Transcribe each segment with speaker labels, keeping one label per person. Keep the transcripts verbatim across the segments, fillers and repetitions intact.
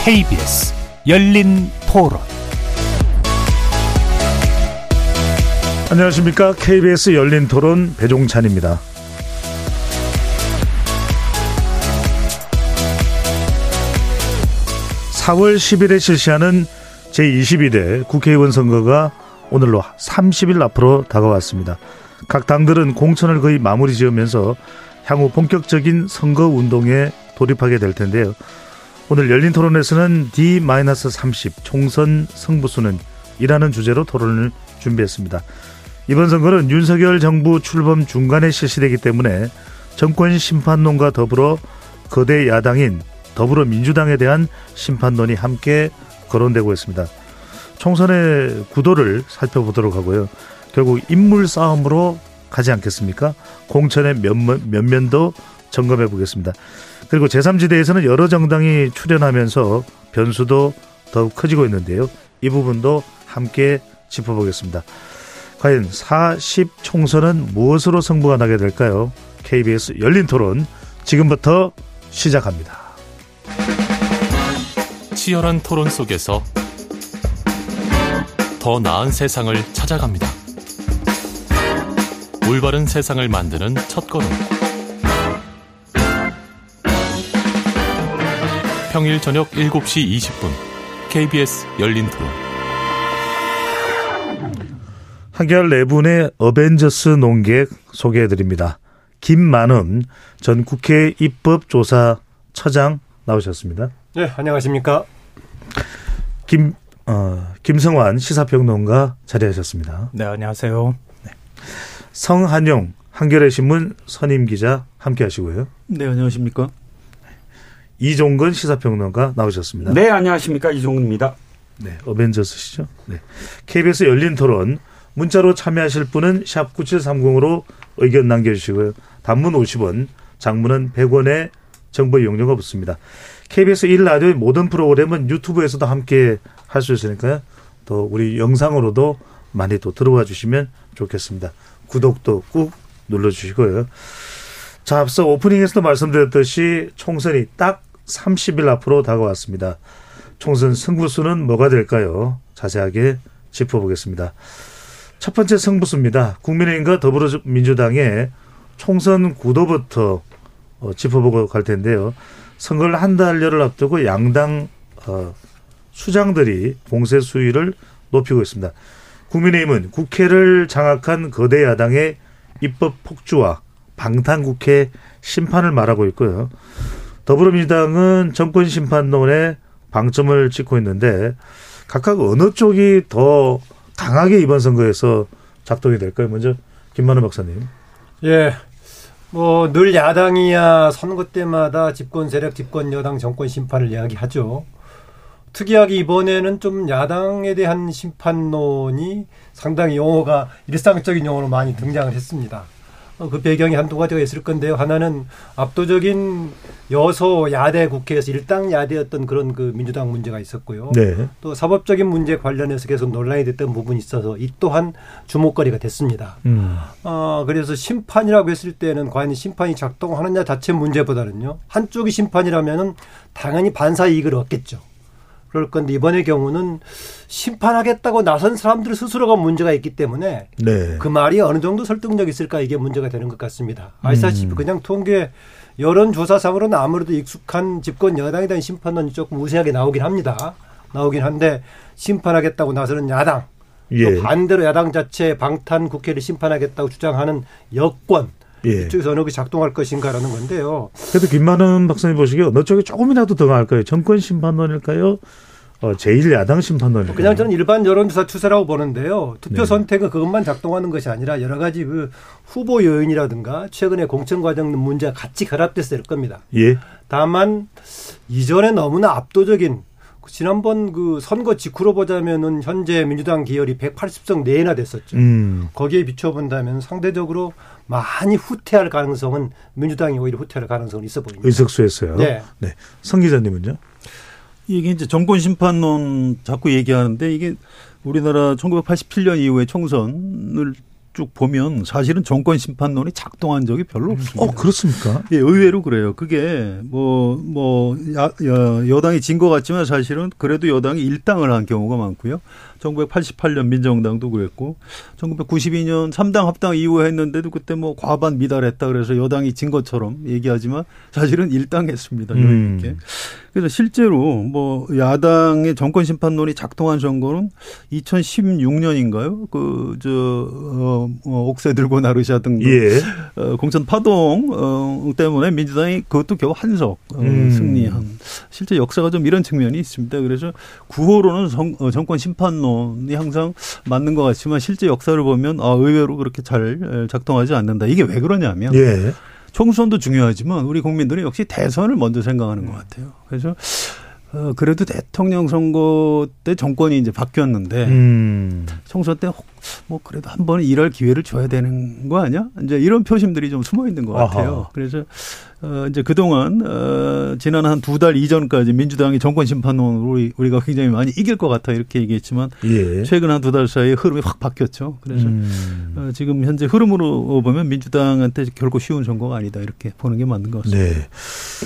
Speaker 1: 케이비에스 열린 토론.
Speaker 2: 안녕하십니까. 케이비에스 열린 토론 배종찬입니다. 사월 십일에 실시하는 제이십이 대 국회의원 선거가 오늘로 삼십 일 앞으로 다가왔습니다. 각 당들은 공천을 거의 마무리 지으면서 향후 본격적인 선거운동에 돌입하게 될 텐데요. 오늘 열린 토론에서는 디 삼십 총선 승부수는 이라는 주제로 토론을 준비했습니다. 이번 선거는 윤석열 정부 출범 중간에 실시되기 때문에 정권 심판론과 더불어 거대 야당인 더불어민주당에 대한 심판론이 함께 거론되고 있습니다. 총선의 구도를 살펴보도록 하고요. 결국 인물 싸움으로 가지 않겠습니까? 공천의 면, 면면도 점검해 보겠습니다. 그리고 제삼 지대에서는 여러 정당이 출연하면서 변수도 더욱 커지고 있는데요. 이 부분도 함께 짚어보겠습니다. 과연 사십 총선은 무엇으로 승부가 나게 될까요? 케이비에스 열린 토론 지금부터 시작합니다.
Speaker 3: 치열한 토론 속에서 더 나은 세상을 찾아갑니다. 올바른 세상을 만드는 첫걸음. 평일 저녁 일곱 시 이십 분 케이비에스 열린 토론.
Speaker 2: 한결 네 분의 어벤져스 논객 소개해드립니다. 김만음 전 국회 입법조사처장 나오셨습니다.
Speaker 4: 네, 안녕하십니까.
Speaker 2: 김, 어, 김성환 시사평론가 자리하셨습니다.
Speaker 5: 네, 안녕하세요.
Speaker 2: 네. 성한용 한겨레 신문 선임기자 함께 하시고요.
Speaker 5: 네, 안녕하십니까.
Speaker 2: 이종근 시사평론가 나오셨습니다.
Speaker 6: 네, 안녕하십니까. 이종근입니다.
Speaker 2: 네, 어벤져스시죠. 네. 케이비에스 열린 토론 문자로 참여하실 분은 샵 구칠삼공으로 의견 남겨주시고요. 단문 오십 원, 장문은 백 원의 정보 이용료가 붙습니다. 케이비에스 일 라디오의 모든 프로그램은 유튜브에서도 함께 할 수 있으니까요. 또 우리 영상으로도 많이 또 들어와 주시면 좋겠습니다. 구독도 꾹 눌러주시고요. 자, 앞서 오프닝에서도 말씀드렸듯이 총선이 딱 삼십 일 앞으로 다가왔습니다. 총선 승부수는 뭐가 될까요? 자세하게 짚어보겠습니다. 첫 번째 승부수입니다. 국민의힘과 더불어민주당의 총선 구도부터 어, 짚어보고 갈 텐데요. 선거를 한 달여를 앞두고 양당 어, 수장들이 공세 수위를 높이고 있습니다. 국민의힘은 국회를 장악한 거대 야당의 입법 폭주와 방탄국회 심판을 말하고 있고요. 더불어민주당은 정권 심판론에 방점을 찍고 있는데 각각 어느 쪽이 더 강하게 이번 선거에서 작동이 될까요? 먼저 김만우 박사님.
Speaker 4: 예, 뭐 늘 야당이야 선거 때마다 집권 세력, 집권 여당 정권 심판을 이야기하죠. 특이하게 이번에는 좀 야당에 대한 심판론이 상당히 용어가 일상적인 용어로 많이 등장을 했습니다. 그 배경이 한두 가지가 있을 건데요. 하나는 압도적인 여소 야대 국회에서 일당야대였던 그런 그 민주당 문제가 있었고요.
Speaker 2: 네.
Speaker 4: 또 사법적인 문제 관련해서 계속 논란이 됐던 부분이 있어서 이 또한 주목거리가 됐습니다. 음. 어, 그래서 심판이라고 했을 때는 과연 심판이 작동하느냐 자체 문제보다는요. 한쪽이 심판이라면은 당연히 반사 이익을 얻겠죠. 그럴 건데 이번의 경우는 심판하겠다고 나선 사람들 스스로가 문제가 있기 때문에
Speaker 2: 네.
Speaker 4: 그 말이 어느 정도 설득력이 있을까 이게 문제가 되는 것 같습니다. 아시다시피 음. 그냥 통계 여론조사상으로는 아무래도 익숙한 집권 여당에 대한 심판론이 조금 우세하게 나오긴 합니다. 나오긴 한데 심판하겠다고 나서는 야당
Speaker 2: 예.
Speaker 4: 또 반대로 야당 자체 방탄 국회를 심판하겠다고 주장하는 여권
Speaker 2: 예.
Speaker 4: 이쪽에서 어느 게 작동할 것인가라는 건데요.
Speaker 2: 그래도 김만은 박사님 보시기에 어느 쪽이 조금이라도 더 나을까요? 정권 심판론일까요? 어, 제일 야당 심판론일까요?
Speaker 4: 그냥 저는 일반 여론조사 추세라고 보는데요. 투표
Speaker 2: 네.
Speaker 4: 선택은 그것만 작동하는 것이 아니라 여러 가지 그 후보 요인이라든가 최근에 공천 과정 문제가 같이 결합돼서 될 겁니다.
Speaker 2: 예.
Speaker 4: 다만 이전에 너무나 압도적인 지난번 그 선거 직후로 보자면은 현재 민주당 기열이 백팔십 석 내외나 됐었죠.
Speaker 2: 음.
Speaker 4: 거기에 비춰본다면 상대적으로 많이 후퇴할 가능성은 민주당이 오히려 후퇴할 가능성은 있어 보입니다.
Speaker 2: 의석수에서요.
Speaker 4: 네.
Speaker 2: 네. 성 기자님은요?
Speaker 5: 이게 이제 정권 심판론 자꾸 얘기하는데 이게 우리나라 천구백팔십칠 년 이후에 총선을 쭉 보면 사실은 정권 심판론이 작동한 적이 별로 없습니다.
Speaker 2: 어, 그렇습니까?
Speaker 5: 예, 의외로 그래요. 그게 뭐, 뭐, 야, 여, 여당이 진 것 같지만 사실은 그래도 여당이 일당을 한 경우가 많고요. 천구백팔십팔 년 민정당도 그랬고, 천구백구십이 년 삼 당 합당 이후에 했는데도 그때 뭐 과반 미달했다 그래서 여당이 진 것처럼 얘기하지만 사실은 일당했습니다.
Speaker 2: 음.
Speaker 5: 이렇게. 그래서 실제로 뭐 야당의 정권 심판론이 작동한 선거는 이천십육 년인가요? 그, 저, 어, 어, 옥새 들고 나르샤 등등.
Speaker 2: 예.
Speaker 5: 어, 공천 파동 어, 때문에 민주당이 그것도 겨우 한석 어,
Speaker 2: 음.
Speaker 5: 승리한. 실제 역사가 좀 이런 측면이 있습니다. 그래서 구호로는 정, 어, 정권 심판론이 항상 맞는 것 같지만 실제 역사를 보면 아, 의외로 그렇게 잘 작동하지 않는다. 이게 왜 그러냐면
Speaker 2: 예.
Speaker 5: 총선도 중요하지만 우리 국민들은 역시 대선을 먼저 생각하는 것 같아요. 그래서 어, 그래도 대통령 선거 때 정권이 이제 바뀌었는데
Speaker 2: 음.
Speaker 5: 총선 때 뭐 그래도 한 번은 일할 기회를 줘야 되는 거 아니야? 이제 이런 표심들이 좀 숨어 있는 것 같아요.
Speaker 2: 아하.
Speaker 5: 그래서 어, 이제 그동안 어, 지난 한 두 달 이전까지 민주당이 정권 심판론으로 우리가 굉장히 많이 이길 것 같아 이렇게 얘기했지만
Speaker 2: 예.
Speaker 5: 최근 한 두 달 사이에 흐름이 확 바뀌었죠. 그래서
Speaker 2: 음.
Speaker 5: 어, 지금 현재 흐름으로 보면 민주당한테 결코 쉬운 선거가 아니다 이렇게 보는 게 맞는 것 같습니다.
Speaker 2: 네.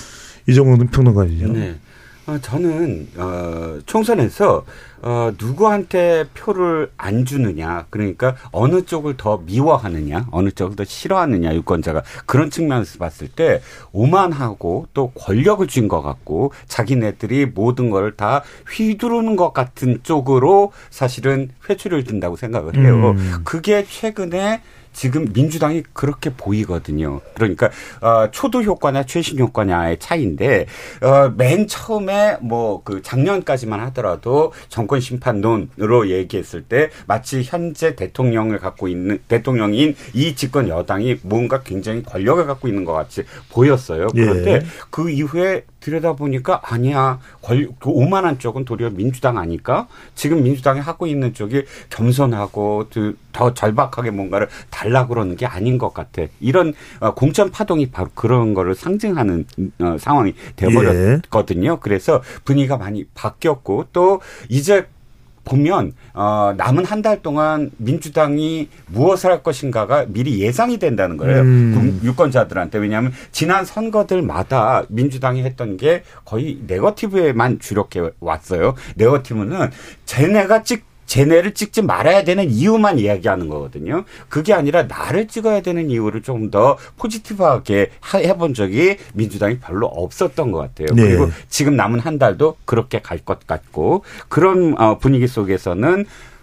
Speaker 2: 이정훈 평론가님요.
Speaker 6: 네. 어, 저는 어, 총선에서 어, 누구한테 표를 안 주느냐, 그러니까 어느 쪽을 더 미워하느냐, 어느 쪽을 더 싫어하느냐, 유권자가 그런 측면에서 봤을 때 오만하고 또 권력을 쥔 것 같고 자기네들이 모든 걸 다 휘두르는 것 같은 쪽으로 사실은 회초리를 든다고 생각을 해요.
Speaker 2: 음.
Speaker 6: 그게 최근에 지금 민주당이 그렇게 보이거든요. 그러니까 어, 초도 효과냐 최신 효과냐의 차이인데 어, 맨 처음에 뭐 그 작년까지만 하더라도 정권 심판론으로 얘기했을 때 마치 현재 대통령을 갖고 있는 대통령인 이 집권 여당이 뭔가 굉장히 권력을 갖고 있는 것 같이 보였어요. 그런데
Speaker 2: 예.
Speaker 6: 그 이후에 들여다보니까 아니야. 권, 그 오만한 쪽은 도리어 민주당 아닐까? 지금 민주당이 하고 있는 쪽이 겸손하고 더 절박하게 뭔가를 달라고 그러는 게 아닌 것 같아. 이런 공천 파동이 바로 그런 거를 상징하는 상황이 되어버렸거든요. 예. 그래서 분위기가 많이 바뀌었고 또 이제 보면 어, 남은 한 달 동안 민주당이 무엇을 할 것인가가 미리 예상이 된다는 거예요. 음. 유권자들한테. 왜냐하면 지난 선거들마다 민주당이 했던 게 거의 네거티브에만 주력해 왔어요. 네거티브는 쟤네가 찍 쟤네를 찍지 말아야 되는 이유만 이야기하는 거거든요. 그게 아니라 나를 찍어야 되는 이유를 좀 더 포지티브하게 해본 적이 민주당이 별로 없었던 것 같아요. 네. 그리고 지금 남은 한 달도 그렇게 갈 것 같고 그런 분위기 속에서는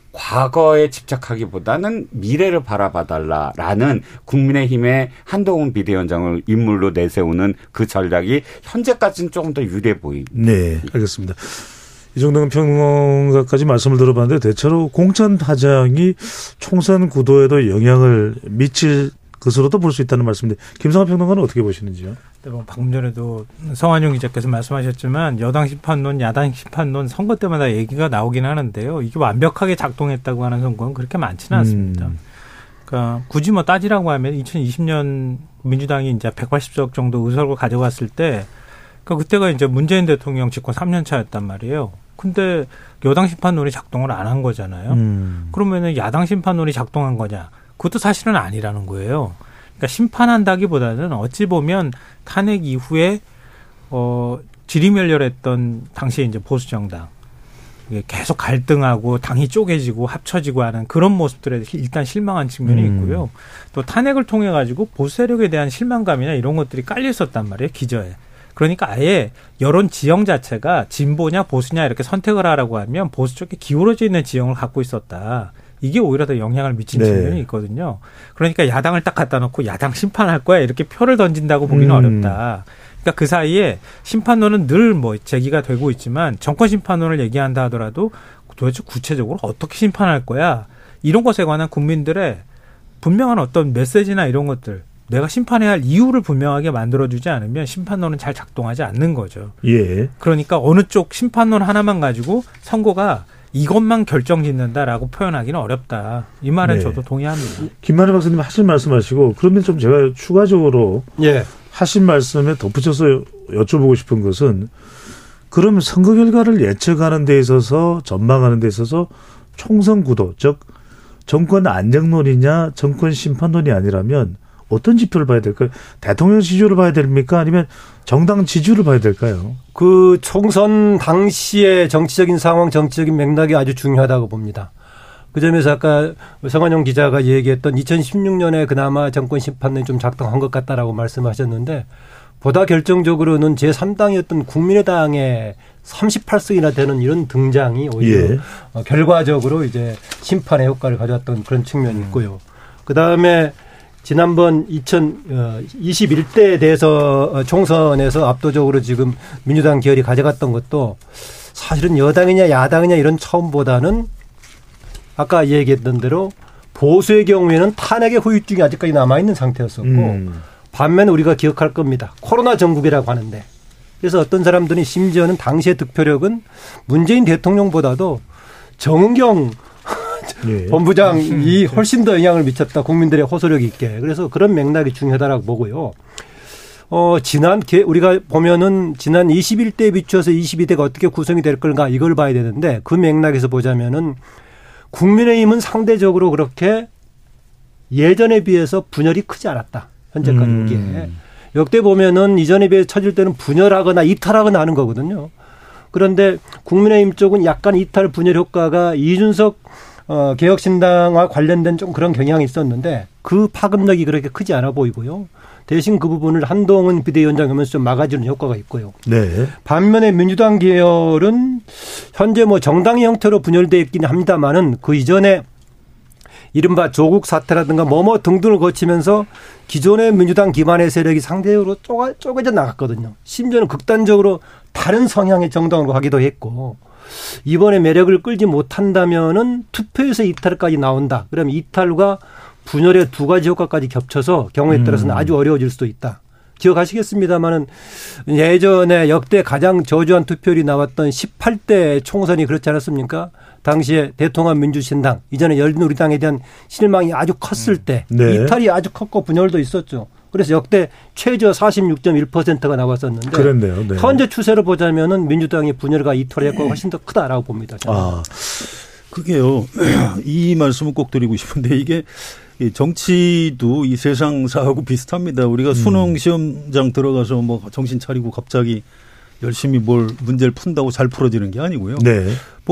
Speaker 6: 과거에 집착하기보다는 미래를 바라봐달라라는 국민의힘의 한동훈 비대위원장을 인물로 내세우는 그 전략이 현재까지는 조금 더 유리해 보입니다.
Speaker 2: 네, 알겠습니다. 이정동 평론가까지 말씀을 들어봤는데 대체로 공천 파장이 총선 구도에도 영향을 미칠 것으로도 볼 수 있다는 말씀인데 김성환 평론가는 어떻게 보시는지요?
Speaker 7: 네, 뭐 방금 전에도 성완용 기자께서 말씀하셨지만 여당 심판론, 야당 심판론 선거 때마다 얘기가 나오긴 하는데요. 이게 완벽하게 작동했다고 하는 선거는 그렇게 많지는 않습니다. 음. 그러니까 굳이 뭐 따지라고 하면 이천이십 년 민주당이 이제 백팔십 석 정도 의석을 가져갔을 때 그러니까 그때가 이제 문재인 대통령 집권 삼 년 차였단 말이에요. 근데 여당 심판론이 작동을 안 한 거잖아요. 음. 그러면은 야당 심판론이 작동한 거냐? 그것도 사실은 아니라는 거예요. 그러니까 심판한다기보다는 어찌 보면 탄핵 이후에 어 지리멸렬했던 당시에 이제 보수 정당 계속 갈등하고 당이 쪼개지고 합쳐지고 하는 그런 모습들에 일단 실망한 측면이 있고요. 음. 또 탄핵을 통해 가지고 보수 세력에 대한 실망감이나 이런 것들이 깔려 있었단 말이에요. 기저에. 그러니까 아예 여론 지형 자체가 진보냐 보수냐 이렇게 선택을 하라고 하면 보수 쪽에 기울어져 있는 지형을 갖고 있었다. 이게 오히려 더 영향을 미친 네. 측면이 있거든요. 그러니까 야당을 딱 갖다 놓고 야당 심판할 거야 이렇게 표를 던진다고 보기는 음. 어렵다. 그러니까 그 사이에 심판론은 늘 뭐 제기가 되고 있지만 정권 심판론을 얘기한다 하더라도 도대체 구체적으로 어떻게 심판할 거야 이런 것에 관한 국민들의 분명한 어떤 메시지나 이런 것들 내가 심판해야 할 이유를 분명하게 만들어주지 않으면 심판론은 잘 작동하지 않는 거죠.
Speaker 2: 예.
Speaker 7: 그러니까 어느 쪽 심판론 하나만 가지고 선거가 이것만 결정짓는다라고 표현하기는 어렵다. 이 말은 네. 저도 동의합니다.
Speaker 2: 김만희 박사님 하신 말씀하시고 그러면 좀 제가 추가적으로 예. 하신 말씀에 덧붙여서 여쭤보고 싶은 것은 그럼 선거 결과를 예측하는 데 있어서 전망하는 데 있어서 총선 구도 즉 정권 안정론이냐 정권 심판론이 아니라면 어떤 지표를 봐야 될까요? 대통령 지지율을 봐야 됩니까? 아니면 정당 지지율을 봐야 될까요?
Speaker 4: 그 총선 당시의 정치적인 상황, 정치적인 맥락이 아주 중요하다고 봅니다. 그 점에서 아까 성환용 기자가 얘기했던 이천십육 년에 그나마 정권 심판론이 좀 작동한 것 같다라고 말씀하셨는데 보다 결정적으로는 제삼 당이었던 국민의당의 삼십팔 석이나 되는 이런 등장이 오히려 예. 결과적으로 이제 심판의 효과를 가져왔던 그런 측면이 있고요. 그 다음에 지난번 이천이십일 대에 대해서 총선에서 압도적으로 지금 민주당 계열이 가져갔던 것도 사실은 여당이냐 야당이냐 이런 처음보다는 아까 얘기했던 대로 보수의 경우에는 탄핵의 후유증이 아직까지 남아있는 상태였었고 음. 반면에 우리가 기억할 겁니다. 코로나 전국이라고 하는데 그래서 어떤 사람들이 심지어는 당시의 득표력은 문재인 대통령보다도 정은경 예. 본부장이 훨씬 더 영향을 미쳤다. 국민들의 호소력 있게. 그래서 그런 맥락이 중요하다라고 보고요. 어, 지난, 우리가 보면은 지난 이십일 대에 비추어서 이십이 대가 어떻게 구성이 될 건가 이걸 봐야 되는데 그 맥락에서 보자면은 국민의힘은 상대적으로 그렇게 예전에 비해서 분열이 크지 않았다. 현재까지 음. 보기에. 역대 보면은 이전에 비해 쳐질 때는 분열하거나 이탈하거나 하는 거거든요. 그런데 국민의힘 쪽은 약간 이탈 분열 효과가 이준석 어, 개혁신당과 관련된 좀 그런 경향이 있었는데 그 파급력이 그렇게 크지 않아 보이고요. 대신 그 부분을 한동훈 비대위원장 하면서 좀 막아주는 효과가 있고요. 네. 반면에 민주당 계열은 현재 뭐 정당의 형태로 분열되어 있기는 합니다만은 그 이전에 이른바 조국 사태라든가 뭐뭐 등등을 거치면서 기존의 민주당 기반의 세력이 상대적으로 쪼가, 쪼개져 나갔거든요. 심지어는 극단적으로 다른 성향의 정당으로 가기도 했고 이번에 매력을 끌지 못한다면은 투표에서 이탈까지 나온다. 그러면 이탈과 분열의 두 가지 효과까지 겹쳐서 경우에 따라서는 음. 아주 어려워질 수도 있다. 기억하시겠습니다마는 예전에 역대 가장 저조한 투표율이 나왔던 십팔 대 총선이 그렇지 않았습니까? 당시에 대통합 민주신당, 이전에 열린우리당에 대한 실망이 아주 컸을 때 네. 이탈이 아주 컸고 분열도 있었죠. 그래서 역대 최저 사십육 점 일 퍼센트가 나왔었는데
Speaker 2: 그랬네요. 네.
Speaker 4: 현재 추세로 보자면은 민주당의 분열과 이탈의 효과가 훨씬 더 크다라고 봅니다. 저는.
Speaker 5: 아, 그게요. 이 말씀을 꼭 드리고 싶은데 이게 정치도 이 세상사하고 비슷합니다. 우리가 음. 수능 시험장 들어가서 뭐 정신 차리고 갑자기 열심히 뭘 문제를 푼다고 잘 풀어지는 게 아니고요. 네.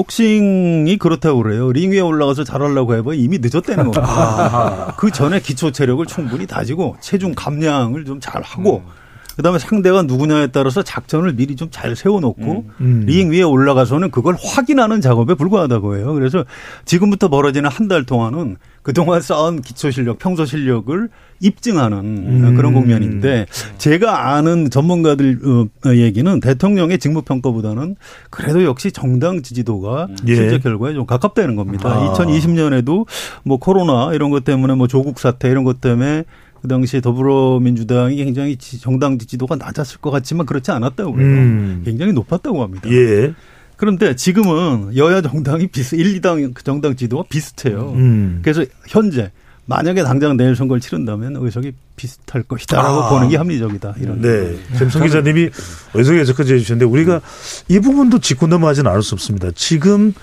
Speaker 5: 복싱이 그렇다고 그래요. 링 위에 올라가서 잘하려고 해봐 이미 늦었다는 겁니다. 아. 그 전에 기초 체력을 충분히 다지고 체중 감량을 좀 잘 하고 음. 그다음에 상대가 누구냐에 따라서 작전을 미리 좀 잘 세워놓고 음. 링 위에 올라가서는 그걸 확인하는 작업에 불과하다고 해요. 그래서 지금부터 벌어지는 한 달 동안은 그동안 쌓은 기초 실력, 평소 실력을 입증하는 음. 그런 국면인데 제가 아는 전문가들 얘기는 대통령의 직무평가보다는 그래도 역시 정당 지지도가 예. 실제 결과에 좀 가깝다는 겁니다. 아. 이천이십 년에도 뭐 코로나 이런 것 때문에 뭐 조국 사태 이런 것 때문에 그 당시에 더불어민주당이 굉장히 정당 지지도가 낮았을 것 같지만 그렇지 않았다고 해요. 음. 굉장히 높았다고 합니다. 예. 그런데 지금은 여야 정당이 비슷, 일, 이 당 정당 지지도가 비슷해요. 음. 그래서 현재 만약에 당장 내일 선거를 치른다면 의석이 비슷할 것이다라고 아. 보는 게 합리적이다. 이런.
Speaker 2: 네. 잼성 기자님이 의석에 여기까지 해주셨는데 우리가 이 부분도 짚고 넘어가지는 않을 수 없습니다. 지금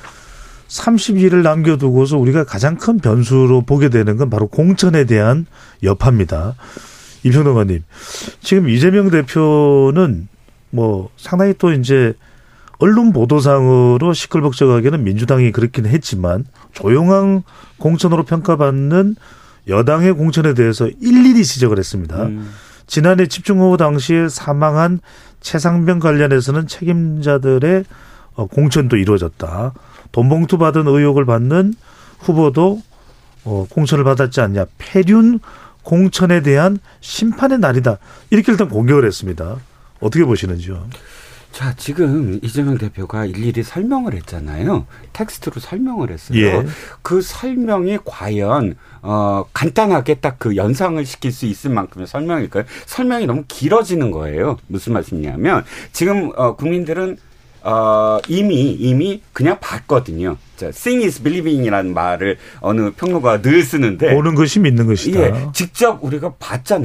Speaker 2: 삼십 일을 남겨두고서 우리가 가장 큰 변수로 보게 되는 건 바로 공천에 대한 여파입니다. 임평동 의원님, 지금 이재명 대표는 뭐 상당히 또 이제 언론 보도상으로 시끌벅적하게는 민주당이 그렇긴 했지만 조용한 공천으로 평가받는 여당의 공천에 대해서 일일이 지적을 했습니다. 음. 지난해 집중호우 당시에 사망한 최상병 관련해서는 책임자들의 공천도 이루어졌다. 돈봉투 받은 의혹을 받는 후보도 어, 공천을 받았지 않냐. 폐륜 공천에 대한 심판의 날이다. 이렇게 일단 공격을 했습니다. 어떻게 보시는지요?
Speaker 6: 자, 지금 이재명 대표가 일일이 설명을 했잖아요. 텍스트로 설명을 했어요. 예. 그 설명이 과연 어, 간단하게 딱 그 연상을 시킬 수 있을 만큼의 설명일까요? 설명이 너무 길어지는 거예요. 무슨 말씀이냐면 지금 어, 국민들은 어, 이미, 이미 그냥 봤거든요. 자, seeing is believing이라는 말을 어느 평론가가 늘 쓰는데.
Speaker 2: 보는 것이 믿는 것이다.
Speaker 6: 예, 직접 우리가 봤잖아요.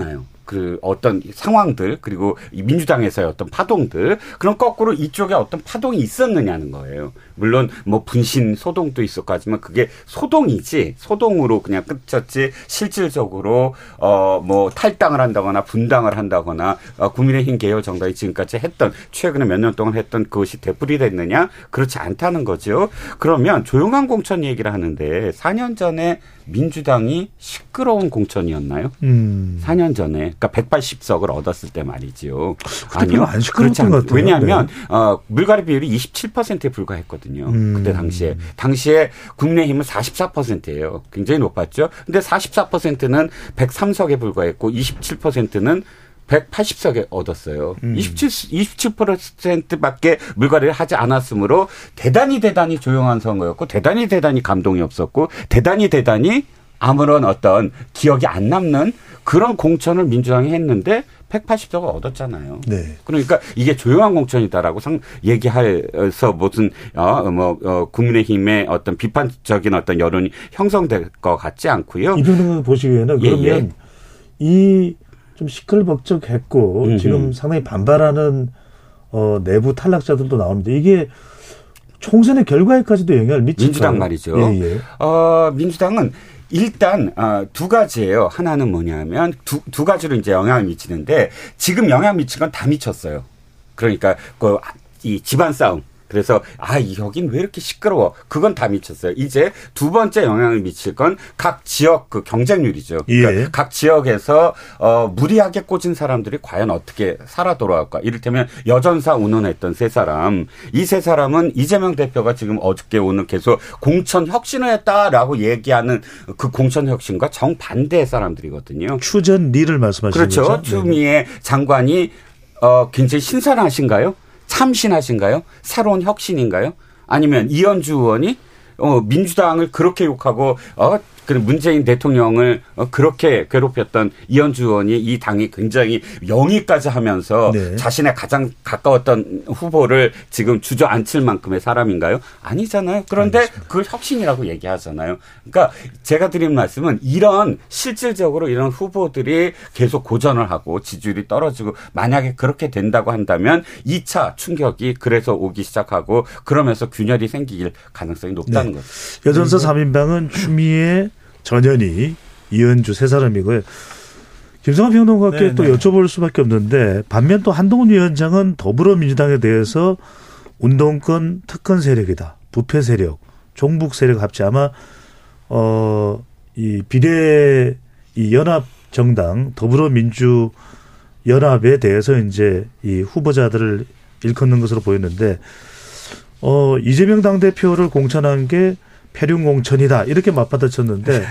Speaker 6: 그 어떤 상황들 그리고 민주당에서의 어떤 파동들 그런 거꾸로 이쪽에 어떤 파동이 있었느냐는 거예요. 물론 뭐 분신 소동도 있었고 하지만 그게 소동이지 소동으로 그냥 끝쳤지 실질적으로 어 뭐 탈당을 한다거나 분당을 한다거나 어 국민의힘 계열 정당이 지금까지 했던 최근에 몇 년 동안 했던 그것이 되풀이됐느냐 그렇지 않다는 거죠. 그러면 조용한 공천 얘기를 하는데 사 년 전에 민주당이 시끄러운 공천이었나요? 음. 사 년 전에. 그러니까 백팔십 석을 얻었을 때 말이지요.
Speaker 2: 아니요. 안 시끄러웠던 것 같아요.
Speaker 6: 왜냐하면
Speaker 2: 네.
Speaker 6: 어, 물갈이 비율이 이십칠 퍼센트에 불과했거든요.
Speaker 2: 음.
Speaker 6: 그때 당시에. 당시에 국민의힘은 사십사 퍼센트예요. 굉장히 높았죠. 근데 사십사 퍼센트는 백삼 석에 불과했고 이십칠 퍼센트는 백팔십 석에 얻었어요. 음. 이십칠, 이십칠 퍼센트밖에 물갈이를 하지 않았으므로 대단히 대단히 조용한 선거였고 대단히 대단히 감동이 없었고 대단히 대단히 아무런 어떤 기억이 안 남는 그런 공천을 민주당이 했는데 백팔십 석을 얻었잖아요. 네. 그러니까 이게 조용한 공천이다라고 상, 얘기해서 무슨 어, 뭐 어, 국민의힘의 어떤 비판적인 어떤 여론이 형성될 것 같지 않고요.
Speaker 2: 이분은 보시기에는
Speaker 6: 예,
Speaker 2: 그러면
Speaker 6: 예.
Speaker 2: 이 좀 시끌벅적했고 음흠. 지금 상당히 반발하는 어, 내부 탈락자들도 나오는데 이게 총선의 결과에까지도 영향을 미칠까요?
Speaker 6: 민주당 말이죠.
Speaker 2: 예, 예.
Speaker 6: 어, 민주당은 일단 어, 두 가지예요. 하나는 뭐냐면 두, 두 가지로 이제 영향을 미치는데 지금 영향 미친 건 다 미쳤어요. 그러니까 그 이 집안 싸움. 그래서 아 여긴 왜 이렇게 시끄러워? 그건 다 미쳤어요. 이제 두 번째 영향을 미칠 건 각 지역 그 경쟁률이죠. 그러니까
Speaker 2: 예.
Speaker 6: 각 지역에서 어, 무리하게 꽂은 사람들이 과연 어떻게 살아 돌아올까? 이를테면 여전사 운운했던 세 사람, 이 세 사람은 이재명 대표가 지금 어저께 오늘 계속 공천 혁신을 했다라고 얘기하는 그 공천 혁신과 정반대의 사람들이거든요.
Speaker 2: 추전 리를 말씀하시는
Speaker 6: 그렇죠.
Speaker 2: 거죠?
Speaker 6: 추미애 장관이 어, 굉장히 신선하신가요? 참신하신가요? 새로운 혁신인가요? 아니면 이현주 의원이 어, 민주당을 그렇게 욕하고 어, 그 문재인 대통령을 어, 그렇게 괴롭혔던 이현주 의원이 이 당이 굉장히 영위까지 하면서 네. 자신의 가장 가까웠던 후보를 지금 주저앉힐 만큼의 사람인가요? 아니잖아요. 그런데 알겠습니다. 그걸 혁신이라고 얘기하잖아요. 그러니까 제가 드린 말씀은 이런 실질적으로 이런 후보들이 계속 고전을 하고 지지율이 떨어지고 만약에 그렇게 된다고 한다면 이 차 충격이 그래서 오기 시작하고 그러면서 균열이 생길 가능성이 높다는
Speaker 2: 네.
Speaker 6: 거죠.
Speaker 2: 여전사 삼 인방은 추미애 전현희, 이현주 세 사람이고요. 김성환 평론가께 네네. 또 여쭤볼 수밖에 없는데 반면 또 한동훈 위원장은 더불어민주당에 대해서 운동권 특권 세력이다. 부패 세력, 종북 세력 합치 아마 어, 이 비례 이 연합 정당 더불어민주 연합에 대해서 이제 이 후보자들을 일컫는 것으로 보였는데 어, 이재명 당대표를 공천한 게 패륜 공천이다 이렇게 맞받아쳤는데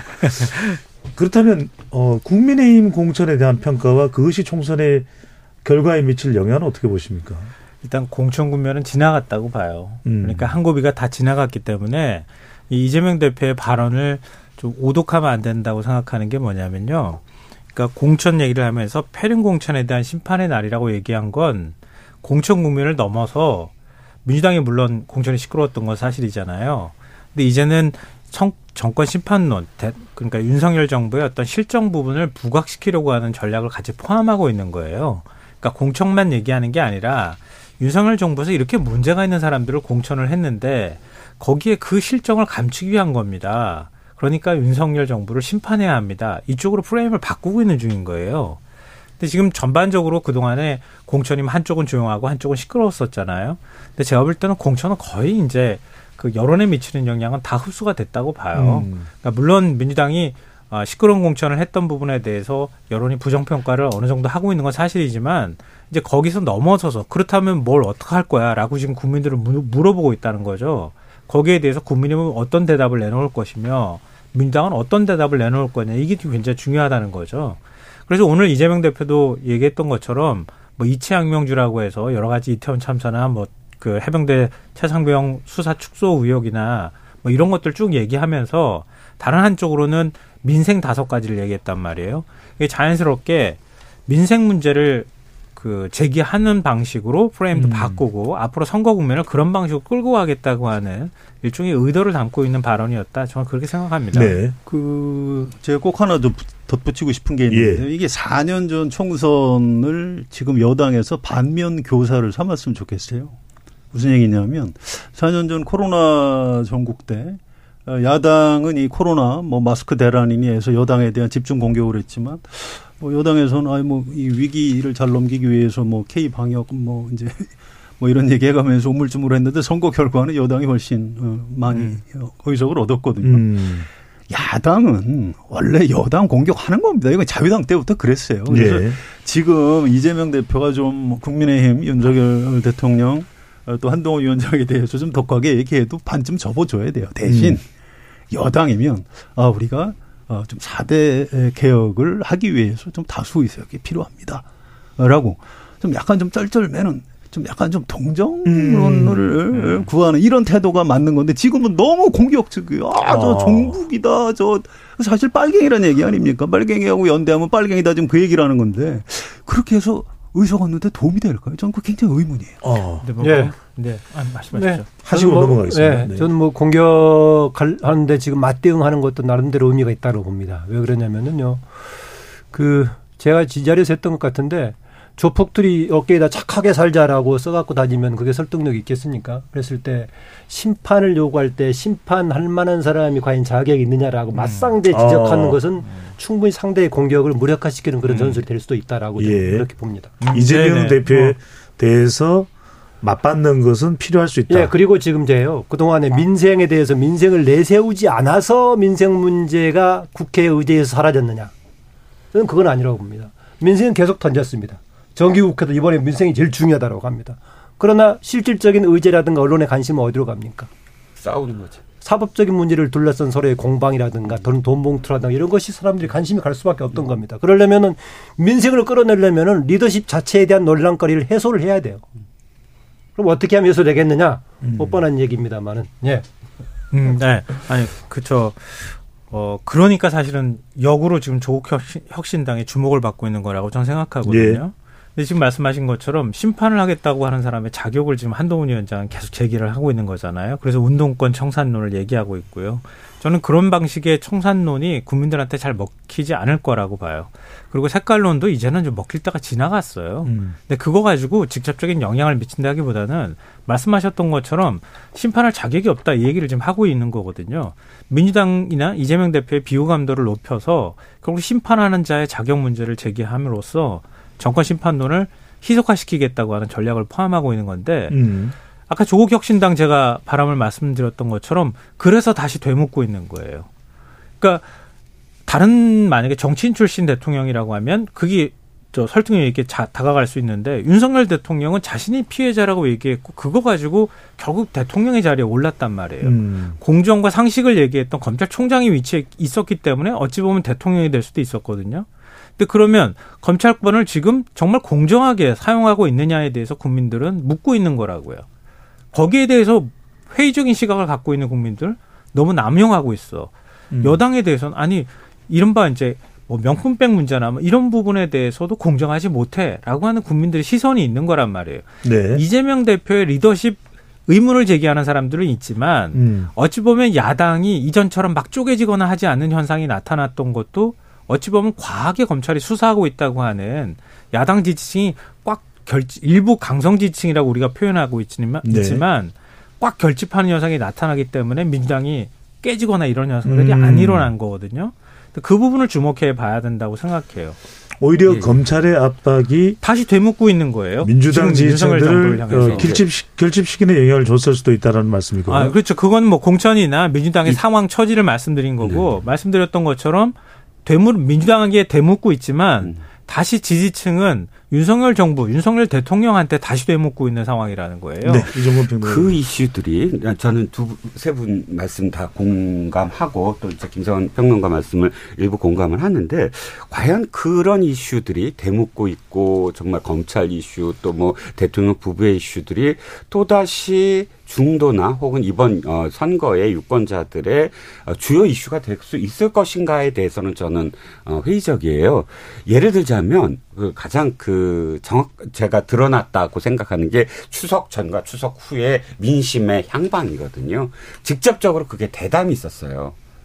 Speaker 2: 그렇다면 어, 국민의힘 공천에 대한 평가와 그것이 총선의 결과에 미칠 영향은 어떻게 보십니까?
Speaker 7: 일단 공천 국면은 지나갔다고 봐요. 음. 그러니까 한 고비가 다 지나갔기 때문에 이 이재명 대표의 발언을 좀 오독하면 안 된다고 생각하는 게 뭐냐면요. 그러니까 공천 얘기를 하면서 패륜 공천에 대한 심판의 날이라고 얘기한 건 공천 국면을 넘어서 민주당이 물론 공천이 시끄러웠던 건 사실이잖아요. 근데 이제는 청, 정권 심판론, 그러니까 윤석열 정부의 어떤 실정 부분을 부각시키려고 하는 전략을 같이 포함하고 있는 거예요. 그러니까 공천만 얘기하는 게 아니라 윤석열 정부에서 이렇게 문제가 있는 사람들을 공천을 했는데 거기에 그 실정을 감추기 위한 겁니다. 그러니까 윤석열 정부를 심판해야 합니다. 이쪽으로 프레임을 바꾸고 있는 중인 거예요. 근데 지금 전반적으로 그동안에 공천이면 한쪽은 조용하고 한쪽은 시끄러웠었잖아요. 근데 제가 볼 때는 공천은 거의 이제 그 여론에 미치는 영향은 다 흡수가 됐다고 봐요. 음. 그러니까 물론 민주당이 시끄러운 공천을 했던 부분에 대해서 여론이 부정평가를 어느 정도 하고 있는 건 사실이지만 이제 거기서 넘어서서 그렇다면 뭘 어떻게 할 거야 라고 지금 국민들을 물어보고 있다는 거죠. 거기에 대해서 국민은 어떤 대답을 내놓을 것이며 민주당은 어떤 대답을 내놓을 거냐 이게 굉장히 중요하다는 거죠. 그래서 오늘 이재명 대표도 얘기했던 것처럼 뭐 이치양명주라고 해서 여러 가지 이태원 참사나 뭐 그 해병대 최상병 수사 축소 의혹이나 뭐 이런 것들 쭉 얘기하면서 다른 한쪽으로는 민생 다섯 가지를 얘기했단 말이에요. 이게 자연스럽게 민생 문제를 그 제기하는 방식으로 프레임도 음. 바꾸고 앞으로 선거 국면을 그런 방식으로 끌고 가겠다고 하는 일종의 의도를 담고 있는 발언이었다. 저는 그렇게 생각합니다.
Speaker 5: 네. 그 제가 꼭 하나 좀 더 덧붙이고 싶은 게 있는데
Speaker 2: 예.
Speaker 5: 이게 사 년 전 총선을 지금 여당에서 반면 교사를 삼았으면 좋겠어요. 무슨 얘기냐면 사 년 전 코로나 전국 때 야당은 이 코로나 뭐 마스크 대란이니 해서 여당에 대한 집중 공격을 했지만 뭐 여당에서는 아이 뭐 이 위기를 잘 넘기기 위해서 뭐 K 방역 뭐 이제 뭐 이런 얘기 해가면서 우물쭈물했는데 선거 결과는 여당이 훨씬 많이 음. 의석을 얻었거든요. 음. 야당은 원래 여당 공격하는 겁니다. 이건 자유당 때부터 그랬어요. 그래서 네. 지금 이재명 대표가 좀 국민의힘 윤석열 대통령 또 한동훈 위원장에 대해서 좀 독하게 얘기해도 반쯤 접어줘야 돼요. 대신 음. 여당이면 아 우리가 좀 사 대 개혁을 하기 위해서 좀 다수 의석이 필요합니다. 라고 좀 약간 좀 쩔쩔매는 좀 약간 좀 동정론을 음. 구하는 이런 태도가 맞는 건데 지금은 너무 공격적이에요. 아, 저 종북이다. 저 사실 빨갱이라는 얘기 아닙니까? 빨갱이하고 연대하면 빨갱이다. 지금 그 얘기를 하는 건데 그렇게 해서 의석 얻는데 도움이 될까요? 저는 그 굉장히 의문이에요.
Speaker 2: 어.
Speaker 7: 네, 뭐, 네. 네. 아, 말씀하시죠. 네.
Speaker 2: 하시고
Speaker 4: 뭐,
Speaker 2: 넘어가겠습니다.
Speaker 4: 네.
Speaker 2: 네.
Speaker 4: 저는 뭐 공격하는데 지금 맞대응하는 것도 나름대로 의미가 있다고 봅니다. 왜 그러냐면은요. 그 제가 지자리에서 했던 것 같은데 조폭들이 어깨에다 착하게 살자라고 써갖고 다니면 그게 설득력이 있겠습니까? 그랬을 때 심판을 요구할 때 심판할 만한 사람이 과연 자격이 있느냐라고 음. 맞상대 지적하는 어. 것은 충분히 상대의 공격을 무력화시키는 그런 음. 전술이 될 수도 있다라고 예. 그렇게 봅니다.
Speaker 2: 음. 이재명 대표에 어. 대해서 맞받는 것은 필요할 수 있다.
Speaker 4: 예, 그리고 지금 제요. 그동안에 민생에 대해서 민생을 내세우지 않아서 민생 문제가 국회 의제에서 사라졌느냐. 저는 그건 아니라고 봅니다. 민생은 계속 던졌습니다. 정기국회도 이번에 민생이 제일 중요하다고 합니다. 그러나 실질적인 의제라든가 언론의 관심은 어디로 갑니까?
Speaker 6: 싸우는 거죠.
Speaker 4: 사법적인 문제를 둘러싼 서로의 공방이라든가 돈, 돈 봉투라든가 이런 것이 사람들이 관심이 갈 수밖에 없던 겁니다. 그러려면은 민생을 끌어내려면은 리더십 자체에 대한 논란거리를 해소를 해야 돼요. 그럼 어떻게 하면 해소되겠느냐? 음. 못 뻔한 얘기입니다만은. 예.
Speaker 7: 음, 네. 아니, 그쵸. 어, 그러니까 사실은 역으로 지금 조국 혁신, 혁신당에 주목을 받고 있는 거라고 저는 생각하거든요. 예. 근데 지금 말씀하신 것처럼 심판을 하겠다고 하는 사람의 자격을 지금 한동훈 위원장은 계속 제기를 하고 있는 거잖아요. 그래서 운동권 청산론을 얘기하고 있고요. 저는 그런 방식의 청산론이 국민들한테 잘 먹히지 않을 거라고 봐요. 그리고 색깔론도 이제는 좀 먹힐 때가 지나갔어요. 음. 근데 그거 가지고 직접적인 영향을 미친다기보다는 말씀하셨던 것처럼 심판할 자격이 없다 이 얘기를 지금 하고 있는 거거든요. 민주당이나 이재명 대표의 비호감도를 높여서 결국 심판하는 자의 자격 문제를 제기함으로써 정권 심판론을 희석화시키겠다고 하는 전략을 포함하고 있는 건데 음. 아까 조국 혁신당 제가 바람을 말씀드렸던 것처럼 그래서 다시 되묻고 있는 거예요. 그러니까 다른 만약에 정치인 출신 대통령이라고 하면 그게 저 설득력 있게 자, 다가갈 수 있는데 윤석열 대통령은 자신이 피해자라고 얘기했고 그거 가지고 결국 대통령의 자리에 올랐단 말이에요. 음. 공정과 상식을 얘기했던 검찰총장이 위치에 있었기 때문에 어찌 보면 대통령이 될 수도 있었거든요. 근데 그러면 검찰권을 지금 정말 공정하게 사용하고 있느냐에 대해서 국민들은 묻고 있는 거라고요. 거기에 대해서 회의적인 시각을 갖고 있는 국민들 너무 남용하고 있어. 음. 여당에 대해서는 아니 이른바 이제 뭐 명품백 문제나 뭐 이런 부분에 대해서도 공정하지 못해라고 하는 국민들의 시선이 있는 거란 말이에요. 네. 이재명 대표의 리더십 의문을 제기하는 사람들은 있지만 음. 어찌 보면 야당이 이전처럼 막 쪼개지거나 하지 않는 현상이 나타났던 것도 어찌 보면 과하게 검찰이 수사하고 있다고 하는 야당 지지층이 꽉 결집, 일부 강성 지지층이라고 우리가 표현하고 있지만, 네. 있지만 꽉 결집하는 현상이 나타나기 때문에 민주당이 깨지거나 이런 현상들이 음. 안 일어난 거거든요. 그 부분을 주목해 봐야 된다고 생각해요.
Speaker 2: 오히려 예. 검찰의 압박이
Speaker 7: 다시 되묻고 있는 거예요.
Speaker 2: 민주당 지지층들을 어, 결집, 결집시키는 영향을 줬을 수도 있다는 말씀이고요.
Speaker 7: 아, 그렇죠. 그건 뭐 공천이나 민주당의 이, 상황 처지를 말씀드린 거고 네. 말씀드렸던 것처럼 되물 민주당에게 되묻고 있지만 음. 다시 지지층은 윤석열 정부, 윤석열 대통령한테 다시 되묻고 있는 상황이라는 거예요.
Speaker 2: 네, 이종건 평론가.
Speaker 6: 그 이슈들이 저는 두 세 분 말씀 다 공감하고 또 이제 김성환 평론가 말씀을 일부 공감을 하는데 과연 그런 이슈들이 되묻고 있고 정말 검찰 이슈 또 뭐 대통령 부부의 이슈들이 또 다시 중도나 혹은 이번 선거의 유권자들의 주요 이슈가 될 수 있을 것인가에 대해서는 저는 회의적이에요. 예를 들자면 그 가장 그 정확 제가 드러났다고 생각하는 게 추석 전과 추석 후에 민심의 향방이거든요. 직접적으로 그게 대담이 있었어요.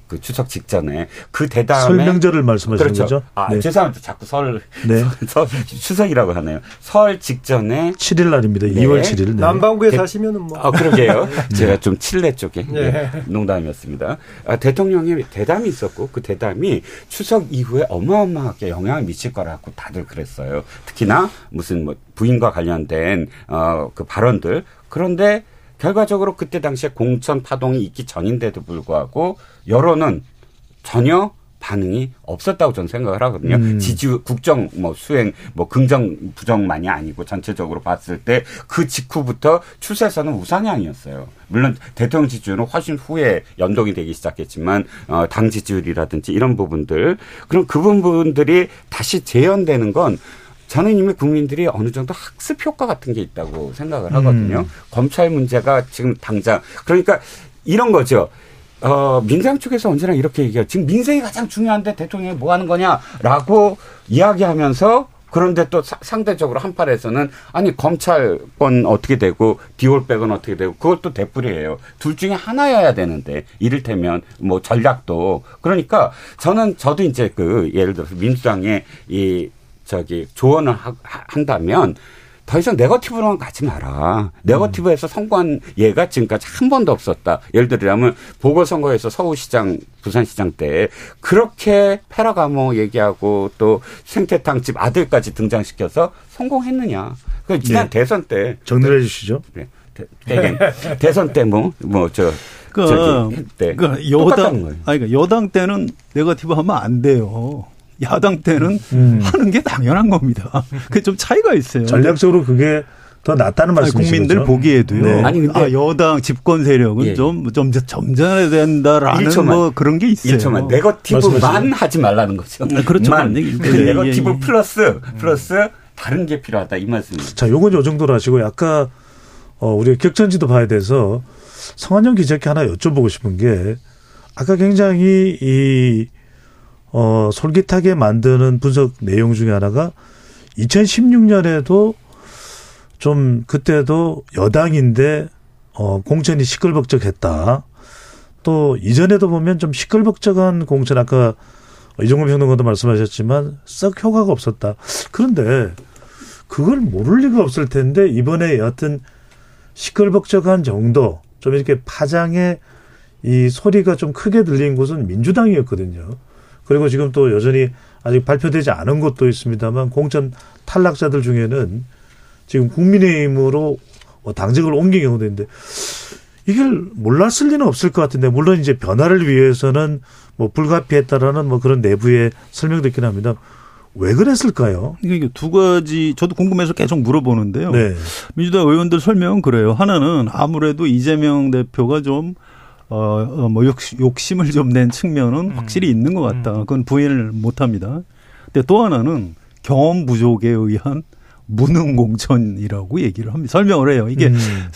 Speaker 6: 그 추석 직전에 그 대담에
Speaker 2: 설명절을 말씀하시는
Speaker 6: 그렇죠.
Speaker 2: 거죠?
Speaker 6: 아
Speaker 2: 네.
Speaker 6: 죄송합니다. 자꾸 설,
Speaker 2: 네.
Speaker 6: 설, 설 추석이라고 하네요. 설 직전에
Speaker 2: 칠 일 날입니다.
Speaker 6: 네.
Speaker 2: 이월 칠 일. 네.
Speaker 4: 남반구에
Speaker 6: 대,
Speaker 4: 사시면은 뭐.
Speaker 6: 아 그러게요. 제가 좀 칠레 쪽에
Speaker 4: 네.
Speaker 6: 네. 농담이었습니다. 아, 대통령의 대담이 있었고 그 대담이 추석 이후에 어마어마하게 영향을 미칠 거라고 다들 그랬어요. 특히나 무슨 뭐 부인과 관련된 어, 그 발언들. 그런데 결과적으로 그때 당시에 공천 파동이 있기 전인데도 불구하고 여론은 전혀 반응이 없었다고 저는 생각을 하거든요. 음. 지지 국정 뭐 수행 뭐 긍정 부정만이 아니고 전체적으로 봤을 때 그 직후부터 추세선은 우상향이었어요. 물론 대통령 지지율은 훨씬 후에 연동이 되기 시작했지만 어, 당 지지율이라든지 이런 부분들 그럼 그 부분들이 다시 재현되는 건 저는 이미 국민들이 어느 정도 학습 효과 같은 게 있다고 생각을 하거든요. 음. 검찰 문제가 지금 당장 그러니까 이런 거죠. 어, 민주당 쪽에서 언제나 이렇게 얘기해요. 지금 민생이 가장 중요한데 대통령이 뭐 하는 거냐라고 이야기하면서 그런데 또 사, 상대적으로 한팔에서는 아니 검찰권 어떻게 되고 디올백은 어떻게 되고 그것도 대뿔이에요. 둘 중에 하나여야 되는데 이를테면 뭐 전략도 그러니까 저는 저도 이제 그 예를 들어서 민주당의 이 저기 조언을 하, 한다면 더 이상 네거티브로만 가지 마라. 네거티브에서 성공한 예가 지금까지 한 번도 없었다. 예를 들자면 보궐선거에서 서울시장, 부산시장 때 그렇게 페라가모 얘기하고 또 생태탕집 아들까지 등장시켜서 성공했느냐. 그 지난 네. 대선 때
Speaker 2: 정리해 주시죠.
Speaker 6: 네. 대, 대선 때 뭐 뭐 저
Speaker 5: 그,
Speaker 6: 저기 때
Speaker 5: 그 여당 아니 그러니까 여당 때는 네거티브 하면 안 돼요. 야당 때는 음. 하는 게 당연한 겁니다. 그게 좀 차이가 있어요.
Speaker 2: 전략적으로 그게 더 낫다는 말씀이시죠.
Speaker 5: 국민들 보기에도요.
Speaker 2: 네.
Speaker 5: 아니 근데 아, 여당 집권 세력은
Speaker 6: 예.
Speaker 5: 좀, 좀 점잖아야 된다라는
Speaker 6: 일초만,
Speaker 5: 뭐 그런 게 있어요.
Speaker 6: 일초만 네거티브만 말씀하시죠. 하지 말라는 거죠.
Speaker 5: 네, 그렇죠.
Speaker 6: 만,
Speaker 5: 네,
Speaker 6: 그
Speaker 5: 예,
Speaker 6: 네거티브
Speaker 5: 예, 예.
Speaker 6: 플러스 플러스 다른 게 필요하다 이 말씀입니다.
Speaker 2: 자, 요건 요 정도로 하시고 아까 어, 우리가 격전지도 봐야 돼서 성한영 기자께 하나 여쭤보고 싶은 게 아까 굉장히 이 어, 솔깃하게 만드는 분석 내용 중에 하나가 이천십육 년에도 좀 그때도 여당인데 어, 공천이 시끌벅적했다. 또 이전에도 보면 좀 시끌벅적한 공천 아까 이종근 평론가도 말씀하셨지만 썩 효과가 없었다. 그런데 그걸 모를 리가 없을 텐데 이번에 여하튼 시끌벅적한 정도 좀 이렇게 파장의 이 소리가 좀 크게 들린 곳은 민주당이었거든요. 그리고 지금 또 여전히 아직 발표되지 않은 것도 있습니다만 공천 탈락자들 중에는 지금 국민의힘으로 당직을 옮긴 경우도 있는데 이걸 몰랐을 리는 없을 것 같은데 물론 이제 변화를 위해서는 뭐 불가피했다라는 뭐 그런 내부의 설명도 있긴 합니다. 왜 그랬을까요?
Speaker 5: 이게 두 가지 저도 궁금해서 계속 물어보는데요.
Speaker 2: 네.
Speaker 5: 민주당 의원들 설명은 그래요. 하나는 아무래도 이재명 대표가 좀 어, 뭐 욕심, 욕심을 좀 낸 측면은 확실히 있는 것 같다. 그건 부인을 못 합니다. 근데 또 하나는 경험 부족에 의한 무능 공천이라고 얘기를 합니다. 설명을 해요. 이게 음.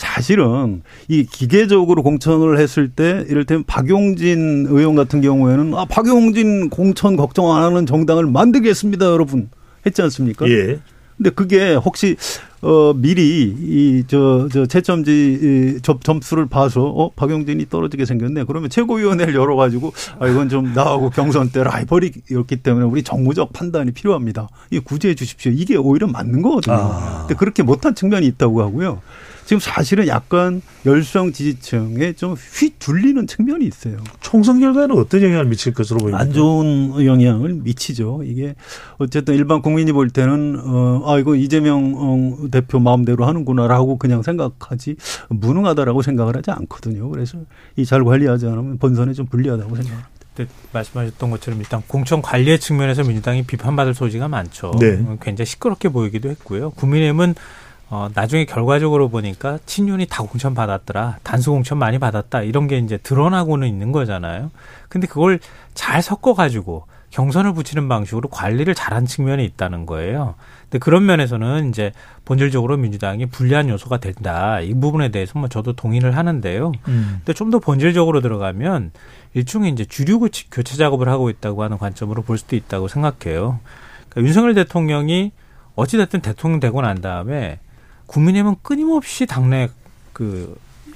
Speaker 5: 사실은 이 기계적으로 공천을 했을 때 이를테면 박용진 의원 같은 경우에는 아, 박용진 공천 걱정 안 하는 정당을 만들겠습니다, 여러분. 했지 않습니까?
Speaker 2: 예.
Speaker 5: 근데 그게 혹시 어 미리 이 저 저 채점지 점 점수를 봐서 어 박용진이 떨어지게 생겼네. 그러면 최고위원회를 열어 가지고 아 이건 좀 나하고 경선 때 라이벌이었기 때문에 우리 정무적 판단이 필요합니다. 이 구제해 주십시오. 이게 오히려 맞는 거거든요. 아. 근데 그렇게 못한 측면이 있다고 하고요. 지금 사실은 약간 열성 지지층에 좀 휘둘리는 측면이 있어요.
Speaker 2: 총선 결과에는 어떤 영향을 미칠 것으로 보입니까?
Speaker 5: 안 좋은 영향을 미치죠. 이게 어쨌든 일반 국민이 볼 때는 어, 아 이거 이재명 대표 마음대로 하는구나라고 그냥 생각하지 무능하다라고 생각을 하지 않거든요. 그래서 이 잘 관리하지 않으면 본선에 좀 불리하다고 생각합니다.
Speaker 7: 네, 말씀하셨던 것처럼 일단 공천 관리의 측면에서 민주당이 비판받을 소지가 많죠.
Speaker 2: 네.
Speaker 7: 굉장히 시끄럽게 보이기도 했고요. 국민의힘은 어, 나중에 결과적으로 보니까 친윤이 다 공천 받았더라. 단수 공천 많이 받았다. 이런 게 이제 드러나고는 있는 거잖아요. 근데 그걸 잘 섞어가지고 경선을 붙이는 방식으로 관리를 잘한 측면이 있다는 거예요. 근데 그런 면에서는 이제 본질적으로 민주당이 불리한 요소가 된다. 이 부분에 대해서 뭐 저도 동의를 하는데요. 음. 근데 좀 더 본질적으로 들어가면 일종의 이제 주류 교체 작업을 하고 있다고 하는 관점으로 볼 수도 있다고 생각해요. 그러니까 윤석열 대통령이 어찌됐든 대통령 되고 난 다음에 국민의힘은 끊임없이 당내 그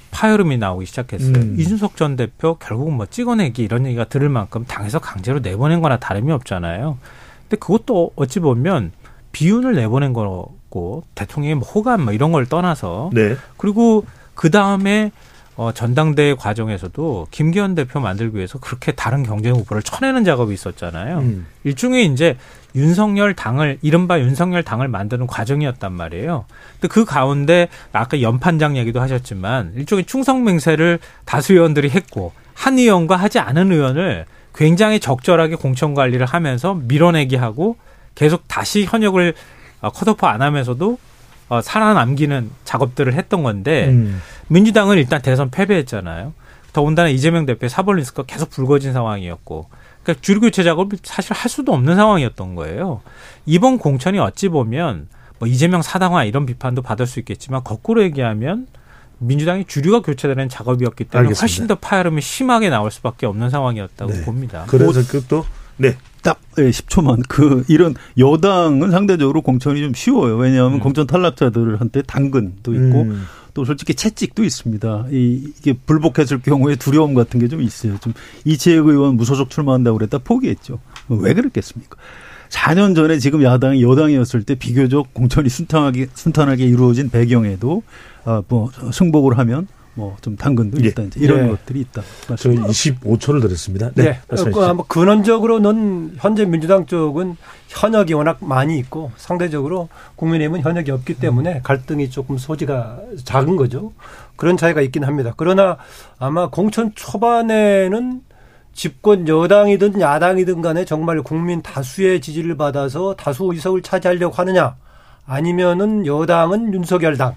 Speaker 7: 파열음이 나오기 시작했어요.
Speaker 2: 음.
Speaker 7: 이준석 전 대표 결국은 뭐 찍어내기 이런 얘기가 들을 만큼 당에서 강제로 내보낸 거나 다름이 없잖아요. 근데 그것도 어찌 보면 비윤을 내보낸 거고 대통령의 뭐 호감 뭐 이런 걸 떠나서
Speaker 2: 네.
Speaker 7: 그리고 그 다음에 어, 전당대회 과정에서도 김기현 대표 만들기 위해서 그렇게 다른 경쟁 후보를 쳐내는 작업이 있었잖아요. 음. 일종의 이제 윤석열 당을 이른바 윤석열 당을 만드는 과정이었단 말이에요. 근데 그 가운데 아까 연판장 얘기도 하셨지만 일종의 충성 맹세를 다수 의원들이 했고 한 의원과 하지 않은 의원을 굉장히 적절하게 공천 관리를 하면서 밀어내기 하고 계속 다시 현역을 컷오프 안 하면서도 어, 살아남기는 작업들을 했던 건데 음. 민주당은 일단 대선 패배했잖아요. 더군다나 이재명 대표의 사법 리스크가 계속 불거진 상황이었고 그러니까 주류교체 작업을 사실 할 수도 없는 상황이었던 거예요. 이번 공천이 어찌 보면 뭐 이재명 사당화 이런 비판도 받을 수 있겠지만 거꾸로 얘기하면 민주당이 주류가 교체되는 작업이었기 때문에 알겠습니다. 훨씬 더 파열음이 심하게 나올 수밖에 없는 상황이었다고
Speaker 2: 네.
Speaker 7: 봅니다.
Speaker 2: 그래서 그것도 네.
Speaker 5: 딱 십 초만 그 이런 여당은 상대적으로 공천이 좀 쉬워요. 왜냐하면 음. 공천 탈락자들한테 당근도 있고 음. 또 솔직히 채찍도 있습니다. 이, 이게 불복했을 경우에 두려움 같은 게 좀 있어요. 좀 이채익 의원 무소속 출마한다고 그랬다 포기했죠. 왜 그랬겠습니까? 사 년 전에 지금 야당이 여당이었을 때 비교적 공천이 순탄하게 순탄하게 이루어진 배경에도 아, 뭐 승복을 하면 뭐 좀 당근도
Speaker 2: 예.
Speaker 5: 있다 이제 이런
Speaker 2: 예.
Speaker 5: 것들이 있다.
Speaker 2: 저희 이십오 초를 드렸습니다. 네.
Speaker 4: 네. 그, 뭐 근원적으로는 현재 민주당 쪽은 현역이 워낙 많이 있고 상대적으로 국민의힘은 현역이 없기 때문에 갈등이 조금 소지가 작은 거죠. 그런 차이가 있긴 합니다. 그러나 아마 공천 초반에는 집권 여당이든 야당이든 간에 정말 국민 다수의 지지를 받아서 다수 의석을 차지하려고 하느냐 아니면은 여당은 윤석열 당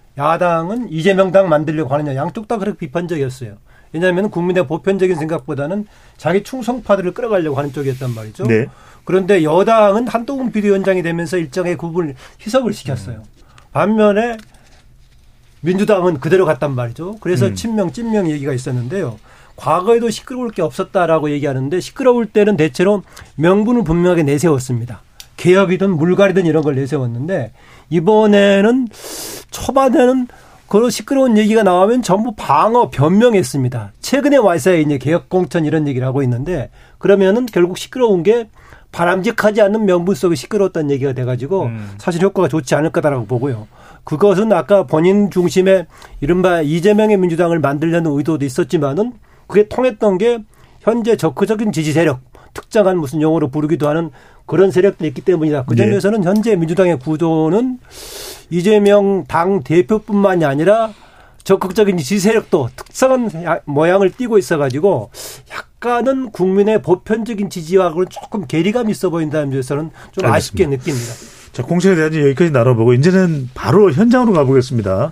Speaker 4: 야당은 이재명 당 만들려고 하느냐 양쪽 다 그렇게 비판적이었어요. 왜냐하면 국민의 보편적인 생각보다는 자기 충성파들을 끌어가려고 하는 쪽이었단 말이죠.
Speaker 2: 네.
Speaker 4: 그런데 여당은 한동훈 비대위원장이 되면서 일정의 구분을 희석을 시켰어요. 반면에 민주당은 그대로 갔단 말이죠. 그래서 음. 친명 찐명 얘기가 있었는데요. 과거에도 시끄러울 게 없었다라고 얘기하는데 시끄러울 때는 대체로 명분을 분명하게 내세웠습니다. 개혁이든 물갈이든 이런 걸 내세웠는데 이번에는 초반에는 그런 시끄러운 얘기가 나오면 전부 방어, 변명했습니다. 최근에 와서야 이제 개혁 공천 이런 얘기를 하고 있는데 그러면은 결국 시끄러운 게 바람직하지 않는 명분 속에 시끄러웠다는 얘기가 돼가지고 음. 사실 효과가 좋지 않을 거다라고 보고요. 그것은 아까 본인 중심의 이른바 이재명의 민주당을 만들려는 의도도 있었지만은 그게 통했던 게 현재 적극적인 지지 세력, 특정한 무슨 용어로 부르기도 하는 그런 세력들이 있기 때문이다. 그 점에서는 네. 현재 민주당의 구도는 이재명 당 대표뿐만이 아니라 적극적인 지지 세력도 특성한 모양을 띠고 있어가지고 약간은 국민의 보편적인 지지와는 조금 괴리감이 있어 보인다는 점에서는 좀 알겠습니다. 아쉽게 느낍니다.
Speaker 2: 자, 공천에 대한 여기까지 나눠보고 이제는 바로 현장으로 가보겠습니다.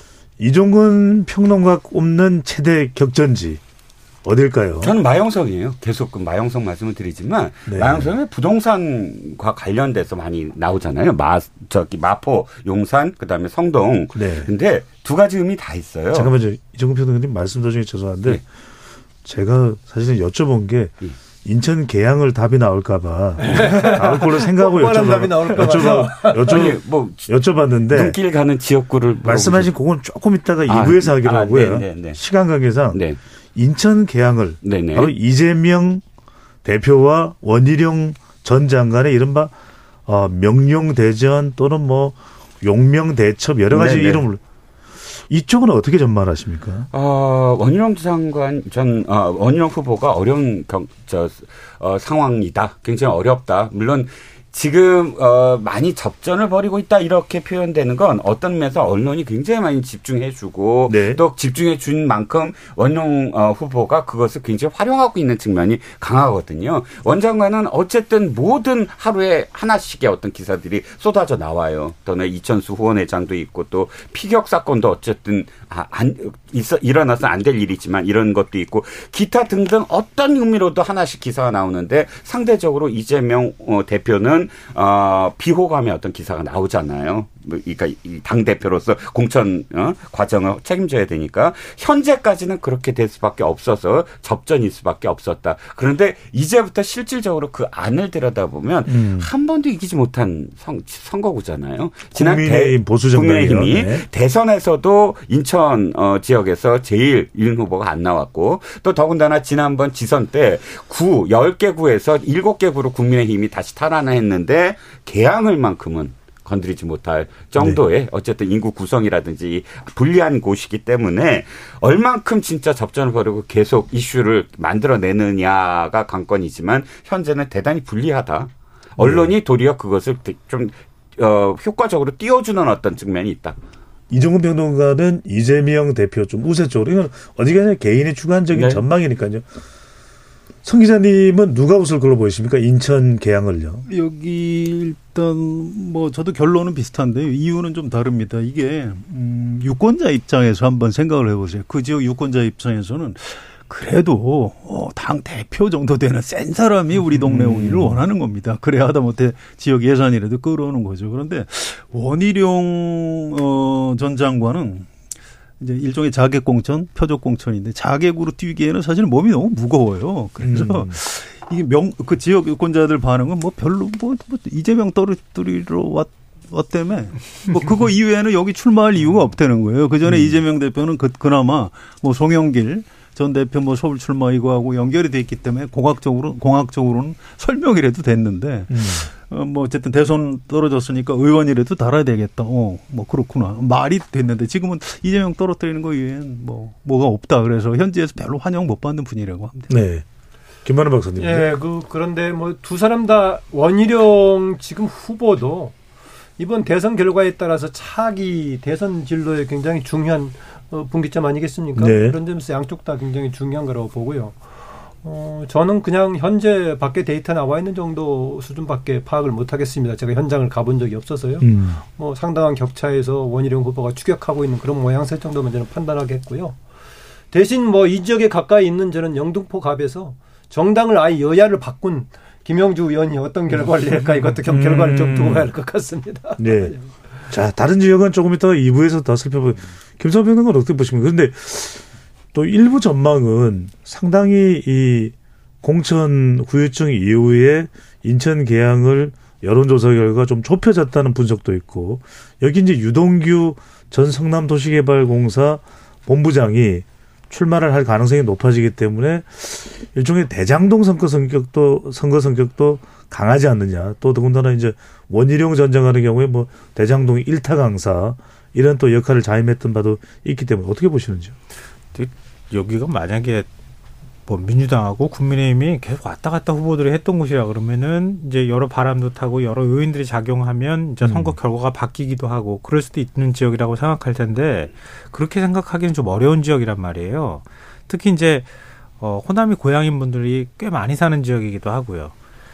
Speaker 2: 이종근 평론가 꼽는 최대 격전지. 어딜까요?
Speaker 6: 저는 마영성이에요. 계속 그 마영성 말씀을 드리지만 네. 마영성은 부동산과 관련돼서 많이 나오잖아요. 마 저기 마포, 용산, 그다음에 성동. 네. 근데 두 가지 의미 다 있어요.
Speaker 2: 잠깐만요. 이종근 평론가님 말씀 도중에 죄송한데 네. 제가 사실은 여쭤본 게 네. 인천 계양을 답이 나올까 봐 나올 걸로 생각하고 여쭤봐, 여쭤봐, 여쭤, 아니, 뭐 여쭤봤는데
Speaker 6: 눈길 가는 지역구를
Speaker 2: 말씀하신 그건 조금 이따가 아, 이 부에서 하기로 아, 하고요. 네, 네, 네. 시간 관계상 네. 인천 계양을 네네. 바로 이재명 대표와 원희룡 전 장관의 이른바 어, 명령대전 또는 뭐 용명대첩 여러 가지 네네. 이름을 이쪽은 어떻게 전망하십니까?
Speaker 6: 어, 원희룡 장관 전 어, 원희룡 후보가 어려운 경, 저, 어, 상황이다. 굉장히 어렵다. 물론 지금 어, 많이 접전을 벌이고 있다 이렇게 표현되는 건 어떤 면에서 언론이 굉장히 많이 집중해주고 네. 또 집중해준 만큼 원희룡 어, 후보가 그것을 굉장히 활용하고 있는 측면이 강하거든요. 원 장관은 어쨌든 모든 하루에 하나씩의 어떤 기사들이 쏟아져 나와요. 또는 이천수 후원회장도 있고 또 피격 사건도 어쨌든 아, 안, 있어, 일어나서 안 될 일이지만 이런 것도 있고 기타 등등 어떤 의미로도 하나씩 기사가 나오는데 상대적으로 이재명 어, 대표는 어, 비호감의 어떤 기사가 나오잖아요. 그러니까 당 대표로서 공천 어, 과정을 책임져야 되니까 현재까지는 그렇게 될 수밖에 없어서 접전일 수밖에 없었다. 그런데 이제부터 실질적으로 그 안을 들여다보면 음. 한 번도 이기지 못한 선, 선거구잖아요. 지난
Speaker 2: 국민의힘 보수 정당이요.
Speaker 6: 국민의힘이
Speaker 2: 네.
Speaker 6: 대선에서도 인천 어, 지역에서 제일 일 후보가 안 나왔고 또 더군다나 지난번 지선 때 구, 열 개 구에서 일곱 개 구로 국민의힘이 다시 탈환했는데 개항을만큼은 건드리지 못할 정도의 네. 어쨌든 인구 구성이라든지 불리한 곳이기 때문에 얼만큼 진짜 접전을 벌이고 계속 이슈를 만들어내느냐가 관건이지만 현재는 대단히 불리하다. 언론이 네. 도리어 그것을 좀 어, 효과적으로 띄워주는 어떤 측면이 있다.
Speaker 2: 이종근 평론가는 이재명 대표 좀 우세 쪽으로 이건 어디가냐 개인의 주관적인 네. 전망이니까요. 성 기자님은 누가 웃을 걸로 보이십니까? 인천 개항을요.
Speaker 5: 여기 일단 뭐 저도 결론은 비슷한데요. 이유는 좀 다릅니다. 이게 음, 유권자 입장에서 한번 생각을 해보세요. 그 지역 유권자 입장에서는 그래도 어, 당 대표 정도 되는 센 사람이 우리 동네 오기를 음. 원하는 겁니다. 그래야 하다못해 지역 예산이라도 끌어오는 거죠. 그런데 원희룡 어, 전 장관은 이제 일종의 자객 공천, 표적 공천인데 자객으로 뛰기에는 사실 몸이 너무 무거워요. 그래서 음. 이게 명, 그 지역 유권자들 반응은 뭐 별로 뭐, 뭐 이재명 떨어뜨리러 왔, 왔다며 뭐 그거 이외에는 여기 출마할 이유가 없다는 거예요. 그 전에 음. 이재명 대표는 그, 그나마 뭐 송영길 전 대표 뭐 서울 출마 이거 하고 연결이 돼 있기 때문에 공학적으로, 공학적으로는 설명이라도 됐는데 음. 어, 뭐 어쨌든 대선 떨어졌으니까 의원이라도 달아야 되겠다. 어, 뭐 그렇구나. 말이 됐는데 지금은 이재명 떨어뜨리는 거 이외엔 뭐 뭐가 없다. 그래서 현지에서 별로 환영 못 받는 분이라고 합니다.
Speaker 2: 네. 김만우 박사님.
Speaker 4: 예, 그 그런데 뭐 두 사람 다 원희룡 지금 후보도 이번 대선 결과에 따라서 차기 대선 진로에 굉장히 중요한 어, 분기점 아니겠습니까?
Speaker 2: 네.
Speaker 4: 그런 점에서 양쪽 다 굉장히 중요한 거라고 보고요. 어, 저는 그냥 현재 밖에 데이터 나와 있는 정도 수준밖에 파악을 못 하겠습니다. 제가 현장을 가본 적이 없어서요. 음. 뭐 상당한 격차에서 원희룡 후보가 추격하고 있는 그런 모양새 정도면 저는 판단하겠고요. 대신 뭐 이 지역에 가까이 있는 저는 영등포 갑에서 정당을 아예 여야를 바꾼 김영주 의원이 어떤 결과를 낼까 이것도 음. 결과를 좀 두고 봐야 할 것 같습니다.
Speaker 2: 네. 자, 다른 지역은 조금 이따 이 부에서 더 살펴보고 김성환 평론가는 어떻게 보십니까? 그런데 또 일부 전망은 상당히 이 공천 후유증 이후에 인천 개항을 여론조사 결과 좀 좁혀졌다는 분석도 있고 여기 이제 유동규 전 성남도시개발공사 본부장이 출마를 할 가능성이 높아지기 때문에 일종의 대장동 선거 성격도 선거 성격도 강하지 않느냐. 또 더군다나 이제 원희룡 전 장관의 경우에 뭐 대장동 일타 강사 이런 또 역할을 자임했던 바도 있기 때문에 어떻게 보시는지요?
Speaker 7: 여기가 만약에 뭐 민주당하고 국민의힘이 계속 왔다 갔다 후보들이 했던 곳이라 그러면은 이제 여러 바람도 타고 여러 요인들이 작용하면 이제 선거 음. 결과가 바뀌기도 하고 그럴 수도 있는 지역이라고 생각할 텐데 그렇게 생각하기는 좀 어려운 지역이란 말이에요. 특히 이제 어, 호남이 고향인 분들이 꽤 많이 사는 지역이기도 하고요.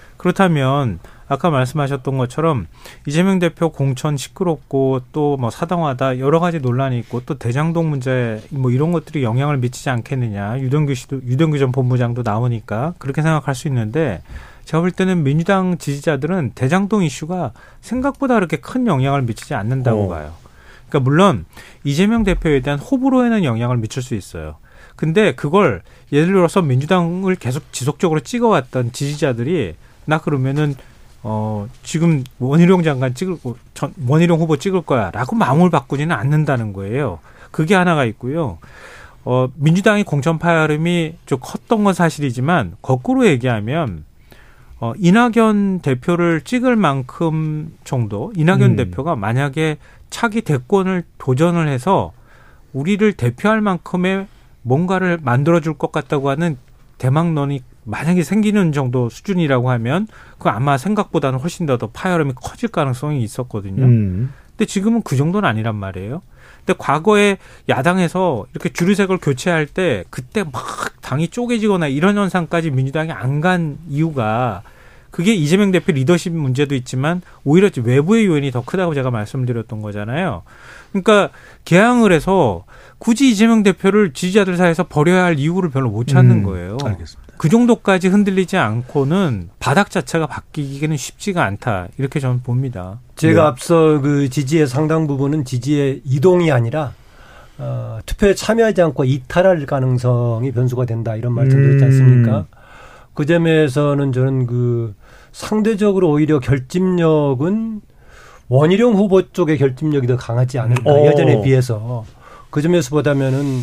Speaker 7: 그렇다면 아까 말씀하셨던 것처럼 이재명 대표 공천 시끄럽고 또 뭐 사당화다 여러 가지 논란이 있고 또 대장동 문제 뭐 이런 것들이 영향을 미치지 않겠느냐. 유동규 씨도 유동규 전 본부장도 나오니까 그렇게 생각할 수 있는데 제가 볼 때는 민주당 지지자들은 대장동 이슈가 생각보다 그렇게 큰 영향을 미치지 않는다고 오. 봐요. 그러니까 물론 이재명 대표에 대한 호불호에는 영향을 미칠 수 있어요. 근데 그걸 예를 들어서 민주당을 계속 지속적으로 찍어왔던 지지자들이 나 그러면은 어 지금 원희룡 장관 찍을 전 원희룡 후보 찍을 거야라고 마음을 바꾸지는 않는다는 거예요. 그게 하나가 있고요. 어 민주당이 공천 파열음이 좀 컸던 건 사실이지만 거꾸로 얘기하면 어 이낙연 대표를 찍을 만큼 정도 이낙연 음. 대표가 만약에 차기 대권을 도전을 해서 우리를 대표할 만큼의 뭔가를 만들어줄 것 같다고 하는 대망론이 만약에 생기는 정도 수준이라고 하면 그 아마 생각보다는 훨씬 더, 더 파열음이 커질 가능성이 있었거든요. 음. 근데 지금은 그 정도는 아니란 말이에요. 근데 과거에 야당에서 이렇게 주류색을 교체할 때 그때 막 당이 쪼개지거나 이런 현상까지 민주당이 안 간 이유가 그게 이재명 대표 리더십 문제도 있지만 오히려 외부의 요인이 더 크다고 제가 말씀드렸던 거잖아요. 그러니까 개항을 해서 굳이 이재명 대표를 지지자들 사이에서 버려야 할 이유를 별로 못 찾는
Speaker 2: 음,
Speaker 7: 거예요.
Speaker 2: 알겠습니다.
Speaker 7: 그 정도까지 흔들리지 않고는 바닥 자체가 바뀌기는 쉽지가 않다. 이렇게 저는 봅니다.
Speaker 4: 제가
Speaker 2: 네.
Speaker 4: 앞서 그 지지의 상당 부분은 지지의 이동이 아니라 어, 투표에 참여하지 않고 이탈할 가능성이 변수가 된다. 이런 말씀드렸지 않습니까? 음. 그 점에서는 저는 그 상대적으로 오히려 결집력은 원희룡 후보 쪽의 결집력이 더 강하지 않을까. 오. 예전에 비해서. 그 점에서 보다면은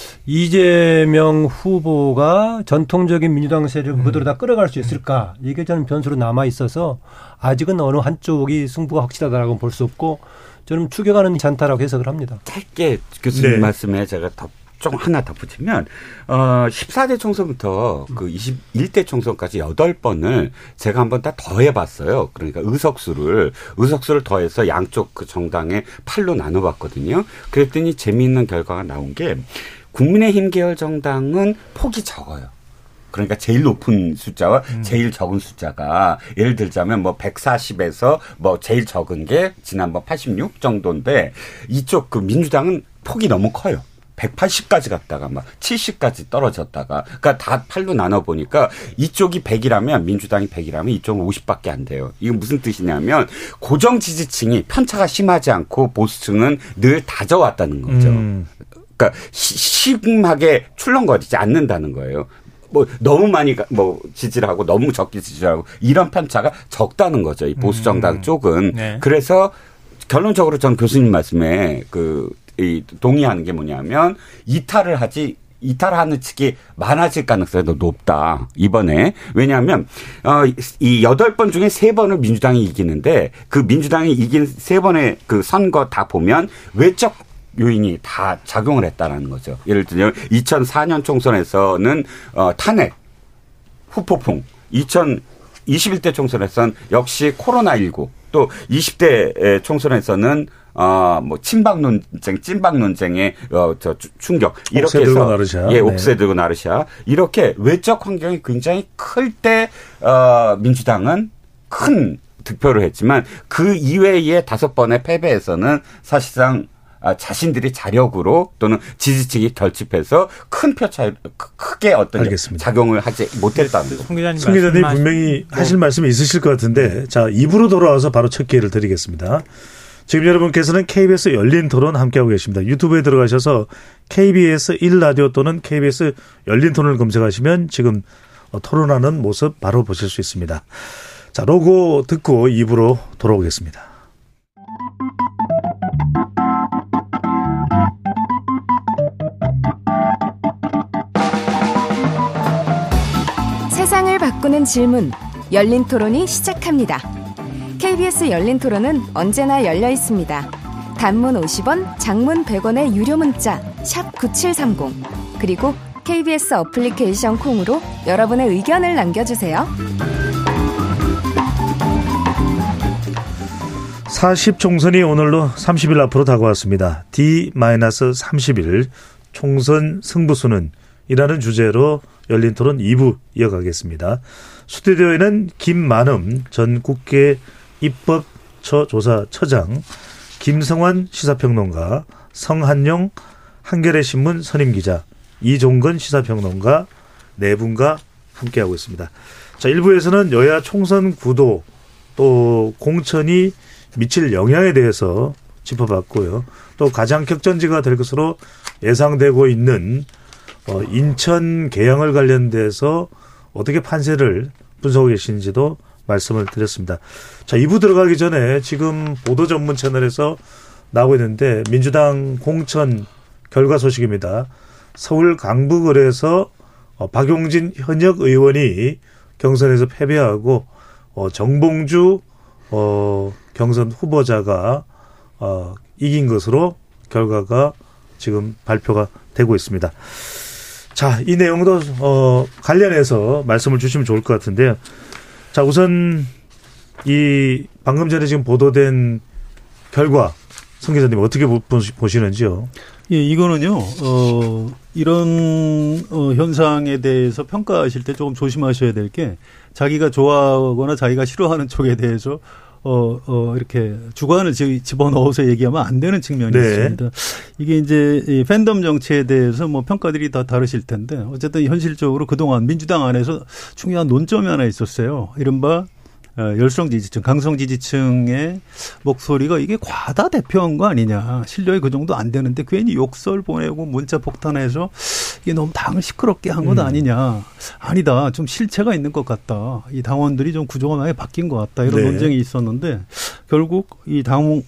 Speaker 4: 이재명 후보가 전통적인 민주당 세력을 그대로 다 끌어갈 수 있을까? 이게 저는 변수로 남아 있어서 아직은 어느 한쪽이 승부가 확실하다라고 볼 수 없고 저는 추격하는 않다라고 해석을 합니다.
Speaker 6: 짧게 교수님
Speaker 2: 네.
Speaker 6: 말씀에 제가 더 조금 하나 덧붙이면 어 십사 대 총선부터 그 이십일 대 총선까지 여덟 번을 제가 한번 다 더해봤어요. 그러니까 의석수를 의석수를 더해서 양쪽 그 정당의 팔로 나눠봤거든요. 그랬더니 재미있는 결과가 나온 게 국민의힘 계열 정당은 폭이 적어요. 그러니까 제일 높은 숫자와 음. 제일 적은 숫자가 예를 들자면 뭐 백사십에서 뭐 제일 적은 게 지난번 팔십육 정도인데 이쪽 그 민주당은 폭이 너무 커요. 백팔십까지 갔다가 막 칠십까지 떨어졌다가 그러니까 다 팔로 나눠 보니까 이쪽이 백이라면 민주당이 백이라면 이쪽은 오십밖에 안 돼요. 이건 무슨 뜻이냐면 고정 지지층이 편차가 심하지 않고 보수층은 늘 다져왔다는 거죠. 음. 그러니까 심하게 출렁거리지 않는다는 거예요. 뭐 너무 많이 뭐 지지를 하고 너무 적게 지지를 하고 이런 편차가 적다는 거죠. 이 보수 정당 음. 쪽은. 네. 그래서 결론적으로 전 교수님 말씀에 그 이 동의하는 게 뭐냐면 이탈을 하지 이탈하는 측이 많아질 가능성이 더 높다. 이번에. 왜냐하면 어, 이 여덟 번 중에 세 번을 민주당이 이기는데 그 민주당이 이긴 세 번의 그 선거 다 보면 외적 요인이 다 작용을 했다는 거죠. 예를 들면 이천사 년 총선에서는 어, 탄핵, 후폭풍, 이천이십일 대 총선에서는 역시 코로나십구, 또 이십 대 총선에서는 어, 뭐, 친박 논쟁, 찐박 논쟁의, 어, 저, 충격. 이렇게 해서.
Speaker 2: 나르샤.
Speaker 6: 예, 옥새 들고 나르샤. 이렇게 외적 환경이 굉장히 클 때, 어, 민주당은 큰 득표를 했지만 그 이외의 다섯 번의 패배에서는 사실상 자신들이 자력으로 또는 지지층이 결집해서 큰 표차, 크게 어떤 알겠습니다. 작용을 하지 못했다는
Speaker 7: 송 기자님,
Speaker 2: 송 기자님 분명히 네. 하실 말씀이 있으실 것 같은데 자, 이 부로 돌아와서 바로 첫 기회를 드리겠습니다. 지금 여러분께서는 케이비에스 열린 토론 함께하고 계십니다. 유튜브에 들어가셔서 케이비에스 일 라디오 또는 케이비에스 열린 토론을 검색하시면 지금 토론하는 모습 바로 보실 수 있습니다. 자, 로고 듣고 이 부로 돌아오겠습니다.
Speaker 8: 세상을 바꾸는 질문, 열린 토론이 시작합니다. 케이비에스 열린 토론은 언제나 열려 있습니다. 단문 오십 원, 장문 백 원의 유료 문자 샵 구칠삼공 그리고 케이비에스 어플리케이션 콩으로 여러분의 의견을 남겨주세요.
Speaker 2: 사십 총선이 오늘로 삼십 일 앞으로 다가왔습니다. 디 삼십 일 총선 승부수는 이라는 주제로 열린 토론 이 부 이어가겠습니다. 스튜디오에는 김만음 전 국회 입법처조사처장, 김성환 시사평론가, 성한용 한겨레신문 선임기자, 이종건 시사평론가 네 분과 함께하고 있습니다. 자, 일 부에서는 여야 총선 구도 또 공천이 미칠 영향에 대해서 짚어봤고요. 또 가장 격전지가 될 것으로 예상되고 있는 어, 인천 개항을 관련돼서 어떻게 판세를 분석하고 계시는지도 말씀을 드렸습니다. 자, 이 부 들어가기 전에 지금 보도 전문 채널에서 나오고 있는데 민주당 공천 결과 소식입니다. 서울 강북을에서 어, 박용진 현역 의원이 경선에서 패배하고 어, 정봉주 어, 경선 후보자가 어, 이긴 것으로 결과가 지금 발표가 되고 있습니다. 자, 이 내용도 어, 관련해서 말씀을 주시면 좋을 것 같은데요. 자, 우선 이 방금 전에 지금 보도된 결과 송 기자님 어떻게 보시는지요?
Speaker 5: 예, 이거는요. 어, 이런 어, 현상에 대해서 평가하실 때 조금 조심하셔야 될 게 자기가 좋아하거나 자기가 싫어하는 쪽에 대해서 어, 어, 이렇게 주관을 집어넣어서 얘기하면 안 되는 측면이
Speaker 2: 네.
Speaker 5: 있습니다. 이게 이제 이 팬덤 정치에 대해서 뭐 평가들이 다 다르실 텐데 어쨌든 현실적으로 그동안 민주당 안에서 중요한 논점이 하나 있었어요. 이른바 열성 지지층, 강성 지지층의 목소리가 이게 과다 대표한 거 아니냐. 실력이 그 정도 안 되는데 괜히 욕설 보내고 문자 폭탄해서 이게 너무 당을 시끄럽게 한 것 아니냐. 아니다. 좀 실체가 있는 것 같다. 이 당원들이 좀 구조가 많이 바뀐 것 같다. 이런 네. 논쟁이 있었는데 결국 이 당원,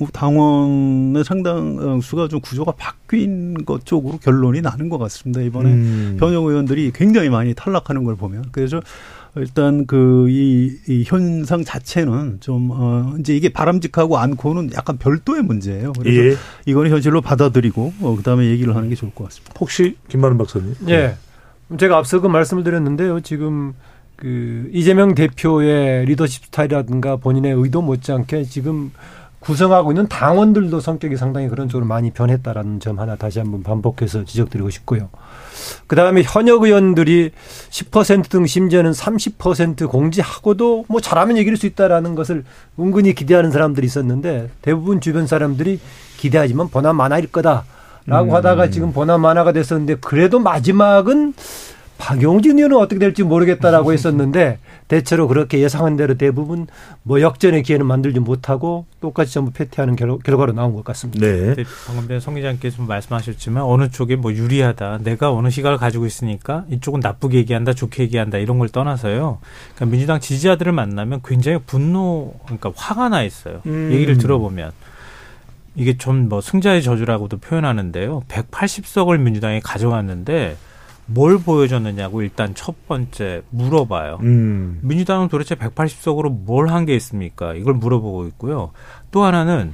Speaker 5: 당원의 상당수가 좀 구조가 바뀐 것 쪽으로 결론이 나는 것 같습니다. 이번에 음. 변혁 의원들이 굉장히 많이 탈락하는 걸 보면. 그래서 일단 그 이 이 현상 자체는 좀 어 이제 이게 바람직하고 않고는 약간 별도의 문제예요. 그래서 예. 이거는 현실로 받아들이고 어 그다음에 얘기를 하는 게 좋을 것 같습니다.
Speaker 2: 혹시 김만은 박사님?
Speaker 4: 예. 제가 앞서 그 말씀을 드렸는데요. 지금 그 이재명 대표의 리더십 스타일이라든가 본인의 의도 못지않게 지금 구성하고 있는 당원들도 성격이 상당히 그런 쪽으로 많이 변했다라는 점 하나 다시 한번 반복해서 지적드리고 싶고요. 그다음에 현역 의원들이 십 퍼센트 등 심지어는 삼십 퍼센트 공지하고도 뭐 잘하면 이길 수 있다라는 것을 은근히 기대하는 사람들이 있었는데 대부분 주변 사람들이 기대하지만 보나 마나일 거다라고 음. 하다가 지금 보나 마나가 됐었는데 그래도 마지막은 박용진 의원은 어떻게 될지 모르겠다라고 했었는데 대체로 그렇게 예상한 대로 대부분 뭐 역전의 기회는 만들지 못하고 똑같이 전부 패퇴하는 결, 결과로 나온 것 같습니다.
Speaker 7: 네. 방금 전에 성 기자님께서 말씀하셨지만 어느 쪽에 뭐 유리하다. 내가 어느 시각을 가지고 있으니까 이쪽은 나쁘게 얘기한다, 좋게 얘기한다 이런 걸 떠나서요. 그러니까 민주당 지지자들을 만나면 굉장히 분노, 그러니까 화가 나 있어요. 음. 얘기를 들어보면. 이게 좀 뭐 승자의 저주라고도 표현하는데요. 백팔십 석을 민주당이 가져갔는데 뭘 보여줬느냐고 일단 첫 번째 물어봐요. 음. 민주당은 도대체 백팔십 석으로 뭘 한 게 있습니까? 이걸 물어보고 있고요. 또 하나는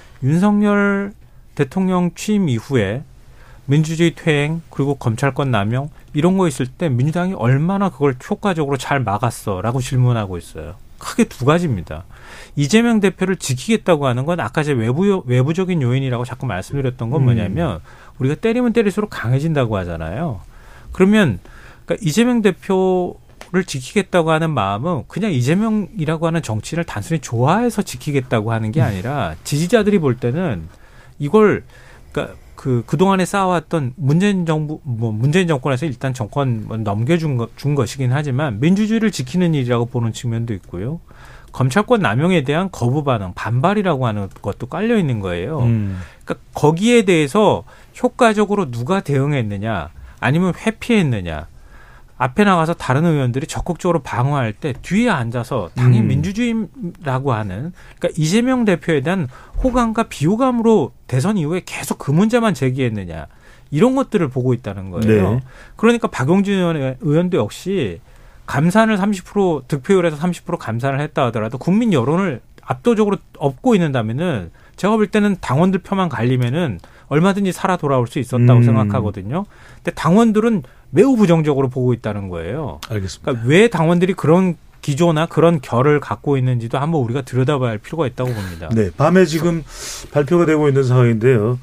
Speaker 7: 윤석열 대통령 취임 이후에 민주주의 퇴행 그리고 검찰권 남용 이런 거 있을 때 민주당이 얼마나 그걸 효과적으로 잘 막았어라고 질문하고 있어요. 크게 두 가지입니다. 이재명 대표를 지키겠다고 하는 건 아까 제 외부, 외부적인 요인이라고 자꾸 말씀드렸던 건 뭐냐면 우리가 때리면 때릴수록 강해진다고 하잖아요. 그러면 그러니까 이재명 대표를 지키겠다고 하는 마음은 그냥 이재명이라고 하는 정치인을 단순히 좋아해서 지키겠다고 하는 게 아니라 지지자들이 볼 때는 이걸 그러니까 그 그동안에 쌓아왔던 문재인 정부 뭐 문재인 정권에서 일단 정권 넘겨준 거, 준 것이긴 하지만 민주주의를 지키는 일이라고 보는 측면도 있고요. 검찰권 남용에 대한 거부 반응, 반발이라고 하는 것도 깔려 있는 거예요. 음. 그러니까 거기에 대해서 효과적으로 누가 대응했느냐 아니면 회피했느냐. 앞에 나가서 다른 의원들이 적극적으로 방어할 때 뒤에 앉아서 당연히 음. 민주주의라고 하는 그러니까 이재명 대표에 대한 호감과 비호감으로 대선 이후에 계속 그 문제만 제기했느냐. 이런 것들을 보고 있다는 거예요. 네. 그러니까 박용진 의원, 의원도 역시 감산을 삼십 퍼센트 득표율에서 삼십 퍼센트 감산을 했다 하더라도 국민 여론을 압도적으로 업고 있는다면은 제가 볼 때는 당원들 표만 갈리면은 얼마든지 살아 돌아올 수 있었다고 음. 생각하거든요. 근데 당원들은 매우 부정적으로 보고 있다는 거예요.
Speaker 2: 알겠습니다.
Speaker 7: 그러니까 왜 당원들이 그런 기조나 그런 결을 갖고 있는지도 한번 우리가 들여다봐야 할 필요가 있다고 봅니다.
Speaker 2: 네, 밤에 지금 발표가 되고 있는 상황인데요.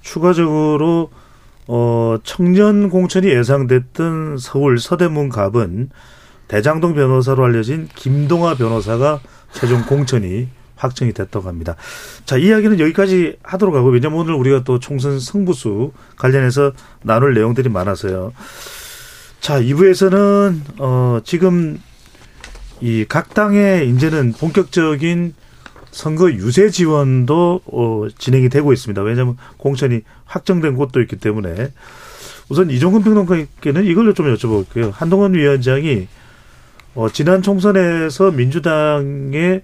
Speaker 2: 추가적으로 어, 청년 공천이 예상됐던 서울 서대문 갑은 대장동 변호사로 알려진 김동아 변호사가 최종 공천이 확정이 됐다고 합니다. 자, 이야기는 여기까지 하도록 하고 왜냐하면 오늘 우리가 또 총선 승부수 관련해서 나눌 내용들이 많아서요. 자, 이 부에서는 어, 지금 이 각 당의 이제는 본격적인 선거 유세 지원도 어, 진행이 되고 있습니다. 왜냐하면 공천이 확정된 곳도 있기 때문에 우선 이종근 평론가께는 이걸 좀 여쭤볼게요. 한동훈 위원장이 어, 지난 총선에서 민주당의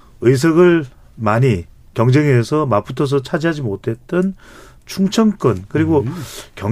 Speaker 2: 의석을 많이 경쟁해서 맞붙어서 차지하지 못했던 충청권 그리고 음.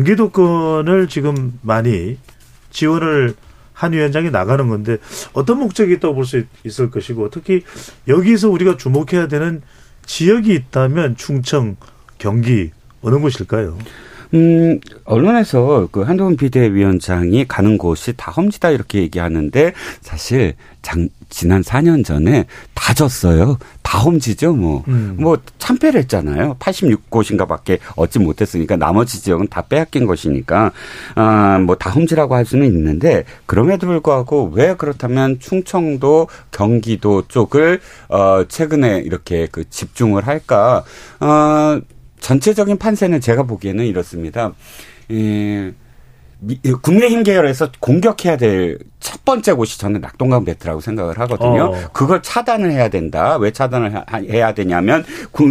Speaker 2: 경기도권을 지금 많이 지원을 한 위원장이 나가는 건데 어떤 목적이 있다고 볼 수 있을 것이고 특히 여기서 우리가 주목해야 되는 지역이 있다면 충청, 경기 어느 곳일까요?
Speaker 6: 음, 언론에서 그 한동훈 비대위원장이 가는 곳이 다 험지다 이렇게 얘기하는데 사실 장, 지난 사 년 전에 다 졌어요. 다 험지죠, 뭐. 음. 뭐, 참패를 했잖아요. 팔십육 곳인가 밖에 얻지 못했으니까 나머지 지역은 다 빼앗긴 것이니까, 아, 뭐, 다 험지라고 할 수는 있는데, 그럼에도 불구하고 왜 그렇다면 충청도, 경기도 쪽을, 어, 최근에 이렇게 그 집중을 할까, 어, 전체적인 판세는 제가 보기에는 이렇습니다. 예, 국민의힘 계열에서 공격해야 될 첫 번째 곳이 저는 낙동강 벨트라고 생각을 하거든요. 어. 그걸 차단을 해야 된다. 왜 차단을 해야 되냐면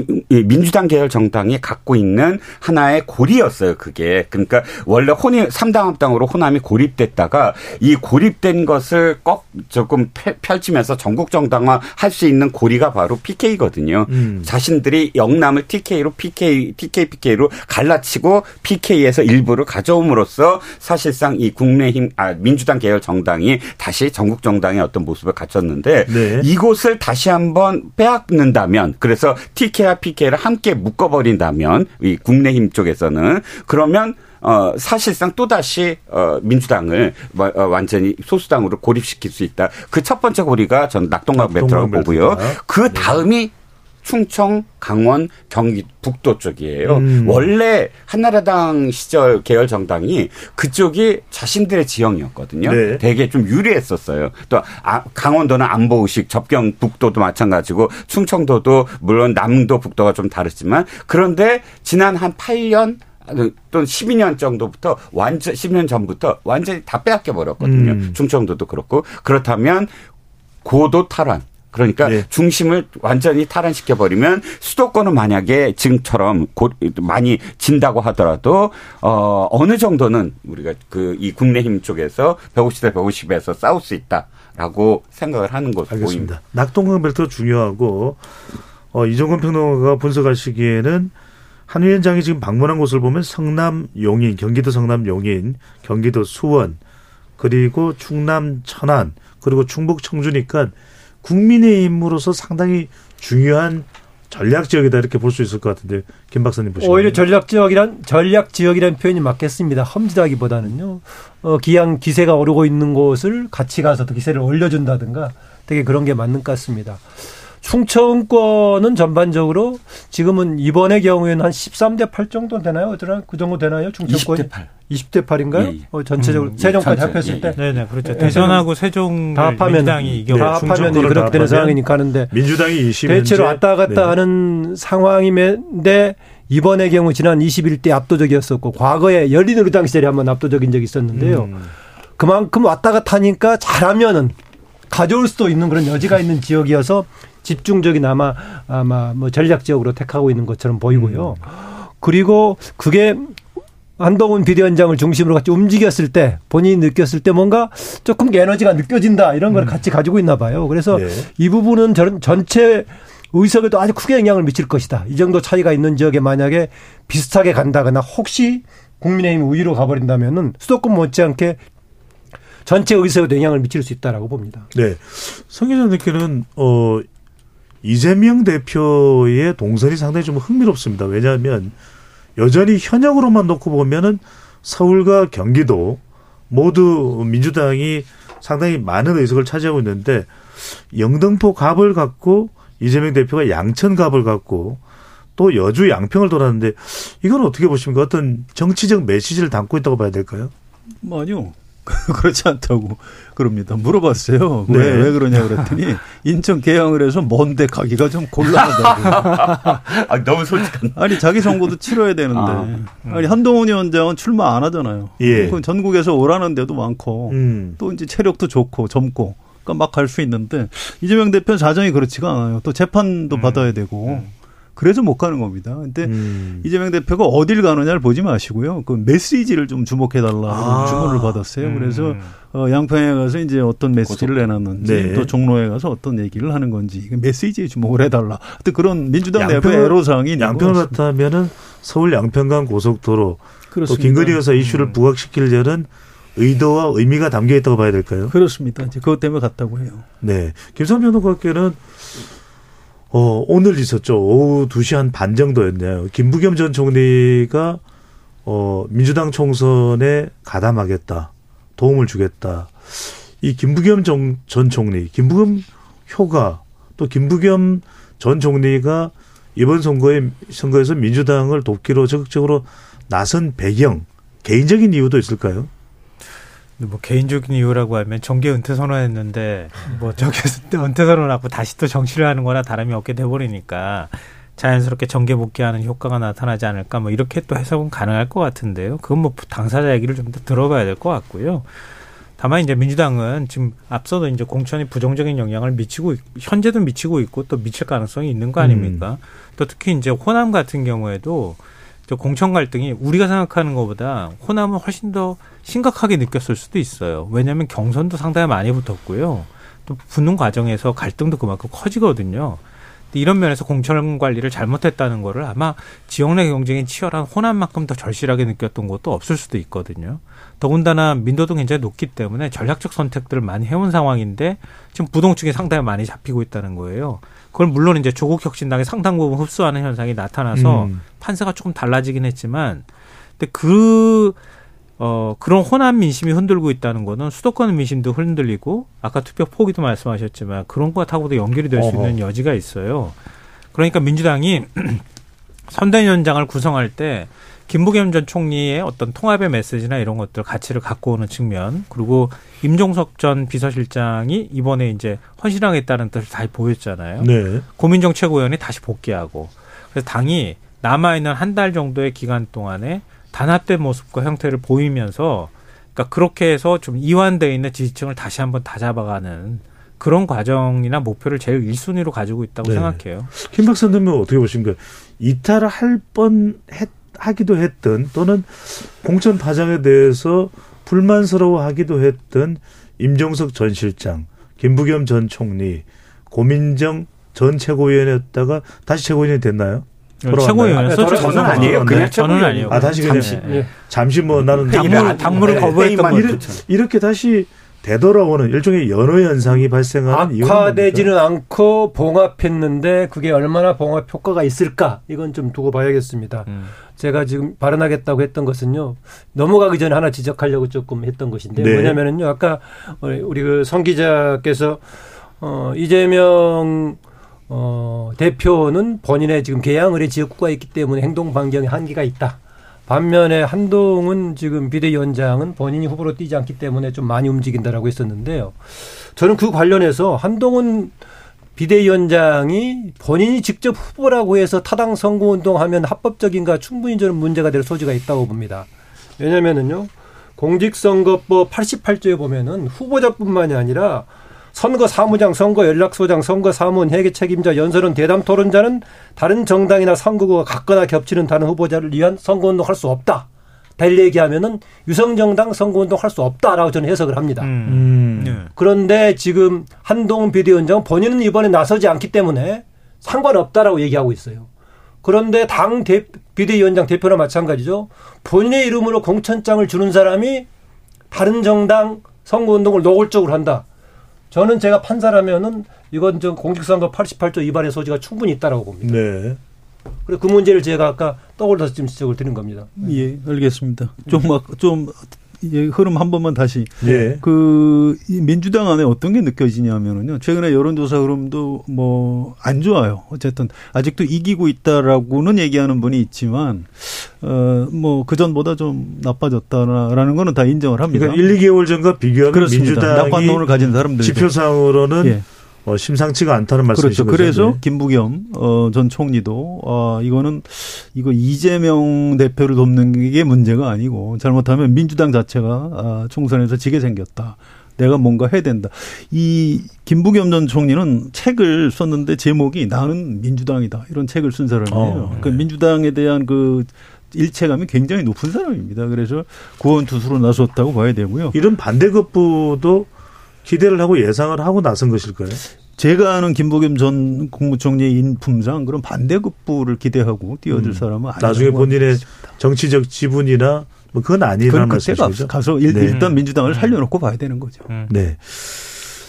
Speaker 6: 민주당 계열 정당이 갖고 있는 하나의 고리였어요. 그게. 그러니까 원래 혼이 삼당 합당으로 호남이 고립됐다가 이 고립된 것을 꼭 조금 펼치면서 전국 정당화 할 수 있는 고리가 바로 피케이거든요. 음. 자신들이 영남을 티케이로 피케이, 티케이, 피케이로 갈라치고 피케이에서 일부를 가져옴으로써 사실상 이 국민의힘, 아, 민주당 계열 정당 이 다시 전국 정당의 어떤 모습을 갖췄는데 네. 이곳을 다시 한번 빼앗는다면 그래서 티케이와 피케이를 함께 묶어버린다면 이 국민의힘 쪽에서는 그러면 어, 사실상 또다시, 어, 민주당을 어, 완전히 소수당으로 고립시킬 수 있다. 그 첫 번째 고리가 전 낙동강 벨트라고 보고요. 그 다음이 네. 충청, 강원, 경기 북도 쪽이에요. 음. 원래 한나라당 시절 계열 정당이 그쪽이 자신들의 지형이었거든요. 네. 되게 좀 유리했었어요. 또 강원도는 안보의식, 접경 북도도 마찬가지고 충청도도 물론 남도 북도가 좀 다르지만 그런데 지난 한 팔 년 또는 십이 년 정도부터 완전 십이 년 전부터 완전히 다 빼앗겨 버렸거든요. 음. 충청도도 그렇고 그렇다면 고도 탈환. 그러니까 네. 중심을 완전히 탈환시켜버리면 수도권은 만약에 지금처럼 곧 많이 진다고 하더라도 어, 어느 정도는 우리가 그 이 국민의힘 쪽에서 백오십 대 백오십에서 싸울 수 있다라고 생각을 하는 것으로 보입니다.
Speaker 2: 낙동강 벨트가 중요하고 어, 이종건 평론가가 분석하시기에는 한 위원장이 지금 방문한 곳을 보면 성남 용인, 경기도 성남 용인, 경기도 수원, 그리고 충남 천안, 그리고 충북 청주니까 국민의힘으로서 상당히 중요한 전략 지역이다 이렇게 볼 수 있을 것 같은데 김 박사님 보시면
Speaker 4: 오히려 전략 지역이란 전략 지역이라는 표현이 맞겠습니다. 험지다기보다는요. 어, 기양 기세가 오르고 있는 곳을 같이 가서 또 기세를 올려준다든가 되게 그런 게 맞는 것 같습니다. 충청권은 전반적으로 지금은 이번의 경우에는 한 십삼 대 팔 정도 되나요? 어쩌나 그 정도 되나요? 충청권
Speaker 6: 이십 대 팔.
Speaker 4: 이십 대 팔인가요? 예, 예. 어, 전체적으로 음, 세종까지 전체, 합했을
Speaker 6: 예,
Speaker 4: 때.
Speaker 7: 예. 네네 그렇죠. 대전하고 세종
Speaker 4: 다 합하면
Speaker 7: 민주당이 이겨.
Speaker 4: 다 합하면 그렇게 되는 상황이니까 하는데
Speaker 2: 민주당이 이십
Speaker 4: 대체로 왔다 갔다 네. 하는 상황인데 이번의 경우 지난 이십일 대 압도적이었었고 과거에 열린우리당 시절에 한번 압도적인 적이 있었는데요. 음. 그만큼 왔다 갔다 하니까 잘하면은 가져올 수도 있는 그런 여지가 있는 지역이어서 집중적인 아마 아마 뭐 전략 지역으로 택하고 있는 것처럼 보이고요. 음. 그리고 그게 한동훈 비대위원장을 중심으로 같이 움직였을 때 본인이 느꼈을 때 뭔가 조금 에너지가 느껴진다 이런 걸 음. 같이 가지고 있나 봐요. 그래서 네. 이 부분은 전, 전체 의석에도 아주 크게 영향을 미칠 것이다. 이 정도 차이가 있는 지역에 만약에 비슷하게 간다거나 혹시 국민의힘 우위로 가버린다면은 수도권 못지않게 전체 의석에도 영향을 미칠 수 있다라고 봅니다.
Speaker 2: 네, 성 기자님께는 어, 이재명 대표의 동선이 상당히 좀 흥미롭습니다. 왜냐하면 여전히 현역으로만 놓고 보면은 서울과 경기도 모두 민주당이 상당히 많은 의석을 차지하고 있는데 영등포 갑을 갖고 이재명 대표가 양천 갑을 갖고 또 여주 양평을 돌았는데 이건 어떻게 보십니까? 어떤 정치적 메시지를 담고 있다고 봐야 될까요?
Speaker 5: 아니요. 그렇지 않다고 그럽니다. 물어봤어요. 네. 왜, 왜 그러냐 그랬더니 인천 개항을 해서 먼데 가기가 좀 곤란하다고.
Speaker 6: 아, 너무 솔직한.
Speaker 5: 아니 자기 선거도 치러야 되는데. 아, 음. 아니 한동훈 위원장은 출마 안 하잖아요.
Speaker 2: 예.
Speaker 5: 전국에서 오라는 데도 많고 음. 또 이제 체력도 좋고 젊고 그러니까 막 갈 수 있는데 이재명 대표는 사정이 그렇지가 않아요. 또 재판도 음. 받아야 되고. 음. 그래서 못 가는 겁니다. 근데 음. 이재명 대표가 어딜 가느냐를 보지 마시고요. 그 메시지를 좀 주목해달라고 아. 주문을 받았어요. 음. 그래서 어, 양평에 가서 이제 어떤 메시지를 고속. 내놨는지 네. 또 종로에 가서 어떤 얘기를 하는 건지 메시지에 주목을 해달라. 하여튼 그런 민주당 내부의 애로사항이 있는
Speaker 2: 양평을 같다면은 서울 양평간 고속도로 그렇습니다. 또 김건희 여사 이슈를 음. 부각시키려는 의도와 의미가 담겨 있다고 봐야 될까요?
Speaker 5: 그렇습니다. 이제 그것 때문에 갔다고 해요.
Speaker 2: 네, 김선 변호사께는. 어, 오늘 있었죠. 오후 두 시 한 반 정도였네요. 김부겸 전 총리가 어, 민주당 총선에 가담하겠다, 도움을 주겠다. 이 김부겸 전 총리, 김부겸 효가 또 김부겸 전 총리가 이번 선거에 선거에서 민주당을 돕기로 적극적으로 나선 배경, 개인적인 이유도 있을까요?
Speaker 7: 뭐 개인적인 이유라고 하면 정계 은퇴 선언했는데 뭐 저기서 은퇴 선언하고 다시 또 정치를 하는 거나 다름이 없게 돼버리니까 자연스럽게 정계 복귀하는 효과가 나타나지 않을까 뭐 이렇게 또 해석은 가능할 것 같은데요. 그건 뭐 당사자 얘기를 좀 더 들어봐야 될 것 같고요. 다만 이제 민주당은 지금 앞서도 이제 공천이 부정적인 영향을 미치고 현재도 미치고 있고 또 미칠 가능성이 있는 거 아닙니까? 음. 또 특히 이제 호남 같은 경우에도 공천 갈등이 우리가 생각하는 것보다 호남은 훨씬 더 심각하게 느꼈을 수도 있어요. 왜냐하면 경선도 상당히 많이 붙었고요. 또 붙는 과정에서 갈등도 그만큼 커지거든요. 이런 면에서 공천 관리를 잘못했다는 거를 아마 지역 내 경쟁이 치열한 호남만큼 더 절실하게 느꼈던 것도 없을 수도 있거든요. 더군다나 민도도 굉장히 높기 때문에 전략적 선택들을 많이 해온 상황인데 지금 부동층이 상당히 많이 잡히고 있다는 거예요. 그걸 물론 이제 조국 혁신당이 상당 부분 흡수하는 현상이 나타나서 음. 판세가 조금 달라지긴 했지만, 근데 그 어, 그런 호남 민심이 흔들고 있다는 거는 수도권 민심도 흔들리고 아까 투표 포기도 말씀하셨지만 그런 것하고도 연결이 될 수 있는 여지가 있어요. 그러니까 민주당이 선대위원장을 구성할 때 김부겸 전 총리의 어떤 통합의 메시지나 이런 것들 가치를 갖고 오는 측면, 그리고 임종석 전 비서실장이 이번에 이제 헌신하겠다는 뜻을 다시 보였잖아요. 네. 고민정 최고위원이 다시 복귀하고, 그래서 당이 남아있는 한 달 정도의 기간 동안에 단합된 모습과 형태를 보이면서, 그러니까 그렇게 해서 좀 이완되어 있는 지지층을 다시 한번 다잡아가는 그런 과정이나 목표를 제일 일 순위로 가지고 있다고 네. 생각해요.
Speaker 2: 김 박사님은 어떻게 보십니까? 이탈할 뻔 했, 하기도 했던, 또는 공천 파장에 대해서 불만스러워하기도 했던 임종석 전 실장, 김부겸 전 총리, 고민정 전 최고위원이었다가 다시 최고위원이 됐나요?
Speaker 7: 최고위원이었어?
Speaker 6: 아, 저는 아니에요. 그냥
Speaker 7: 저는 아니에요.
Speaker 2: 아, 다시 그냥 잠시, 네. 잠시 뭐 나는
Speaker 7: 당무를, 당무를 거부했던
Speaker 2: 이렇게, 이렇게 다시 되돌아오는 일종의 연호 현상이 발생하는 이유는
Speaker 4: 악화되지는 않고 봉합했는데 그게 얼마나 봉합 효과가 있을까? 이건 좀 두고 봐야겠습니다. 음. 제가 지금 발언하겠다고 했던 것은요, 넘어가기 전에 하나 지적하려고 조금 했던 것인데, 네. 뭐냐면은요, 아까 우리 그 성 기자께서 어, 이재명 어, 대표는 본인의 지금 개항을의 지역구가 있기 때문에 행동 반경에 한계가 있다. 반면에 한동훈 지금 비대위원장은 본인이 후보로 뛰지 않기 때문에 좀 많이 움직인다라고 했었는데요. 저는 그 관련해서 한동훈 비대위원장이 본인이 직접 후보라고 해서 타당 선거운동하면 합법적인가, 충분히 저는 문제가 될 소지가 있다고 봅니다. 왜냐면은요, 공직선거법 팔십팔 조에 보면은 후보자뿐만이 아니라 선거 사무장, 선거 연락소장, 선거 사무원, 회계 책임자, 연설원, 대담 토론자는 다른 정당이나 선거구가 같거나 겹치는 다른 후보자를 위한 선거운동할 수 없다. 달리 얘기하면은 유성정당 선거운동할 수 없다라고 저는 해석을 합니다. 음. 네. 그런데 지금 한동훈 비대위원장은 본인은 이번에 나서지 않기 때문에 상관없다라고 얘기하고 있어요. 그런데 당 대, 비대위원장 대표나 마찬가지죠. 본인의 이름으로 공천장을 주는 사람이 다른 정당 선거운동을 노골적으로 한다. 저는 제가 판사라면은 이건 좀 공직선거 팔십팔 조 위반의 소지가 충분히 있다라고 봅니다. 네. 그래서 그 문제를 제가 아까 떠올려서 지금 지적을 드린 겁니다.
Speaker 5: 예, 알겠습니다. 좀 막 좀 예, 흐름 한 번만 다시. 예. 그 민주당 안에 어떤 게 느껴지냐면은요. 최근에 여론조사 흐름도 뭐 안 좋아요. 어쨌든 아직도 이기고 있다라고는 얘기하는 분이 있지만 어 뭐 그 전보다 좀 나빠졌다라는 거는 다 인정을 합니다.
Speaker 2: 그러니까 일, 이 개월 전과 비교하면 그렇습니다. 민주당이
Speaker 5: 나쁜 논을 가진 사람들
Speaker 2: 지표상으로는 예. 어, 심상치가 않다는 말씀이시죠.
Speaker 5: 그렇죠. 그래서 김부겸 어, 전 총리도 어, 이거는 이거 이재명 대표를 돕는 게 문제가 아니고 잘못하면 민주당 자체가 아, 총선에서 지게 생겼다. 내가 뭔가 해야 된다. 이 김부겸 전 총리는 책을 썼는데 제목이 나는 민주당이다. 이런 책을 쓴 사람이에요. 어, 네. 그 민주당에 대한 그 일체감이 굉장히 높은 사람입니다. 그래서 구원투수로 나섰다고 봐야 되고요.
Speaker 2: 이런 반대급부도 기대를 하고 예상을 하고 나선 것일까요?
Speaker 5: 제가 아는 김부겸 전 국무총리의 인품상 그런 반대급부를 기대하고 뛰어들 음. 사람은 아니라고
Speaker 2: 나중에 본인의 싶습니다. 정치적 지분이나 뭐 그건 아니라는 말씀이시죠?
Speaker 5: 가서 일, 네. 일단 민주당을 살려놓고 봐야 되는 거죠.
Speaker 2: 음. 네.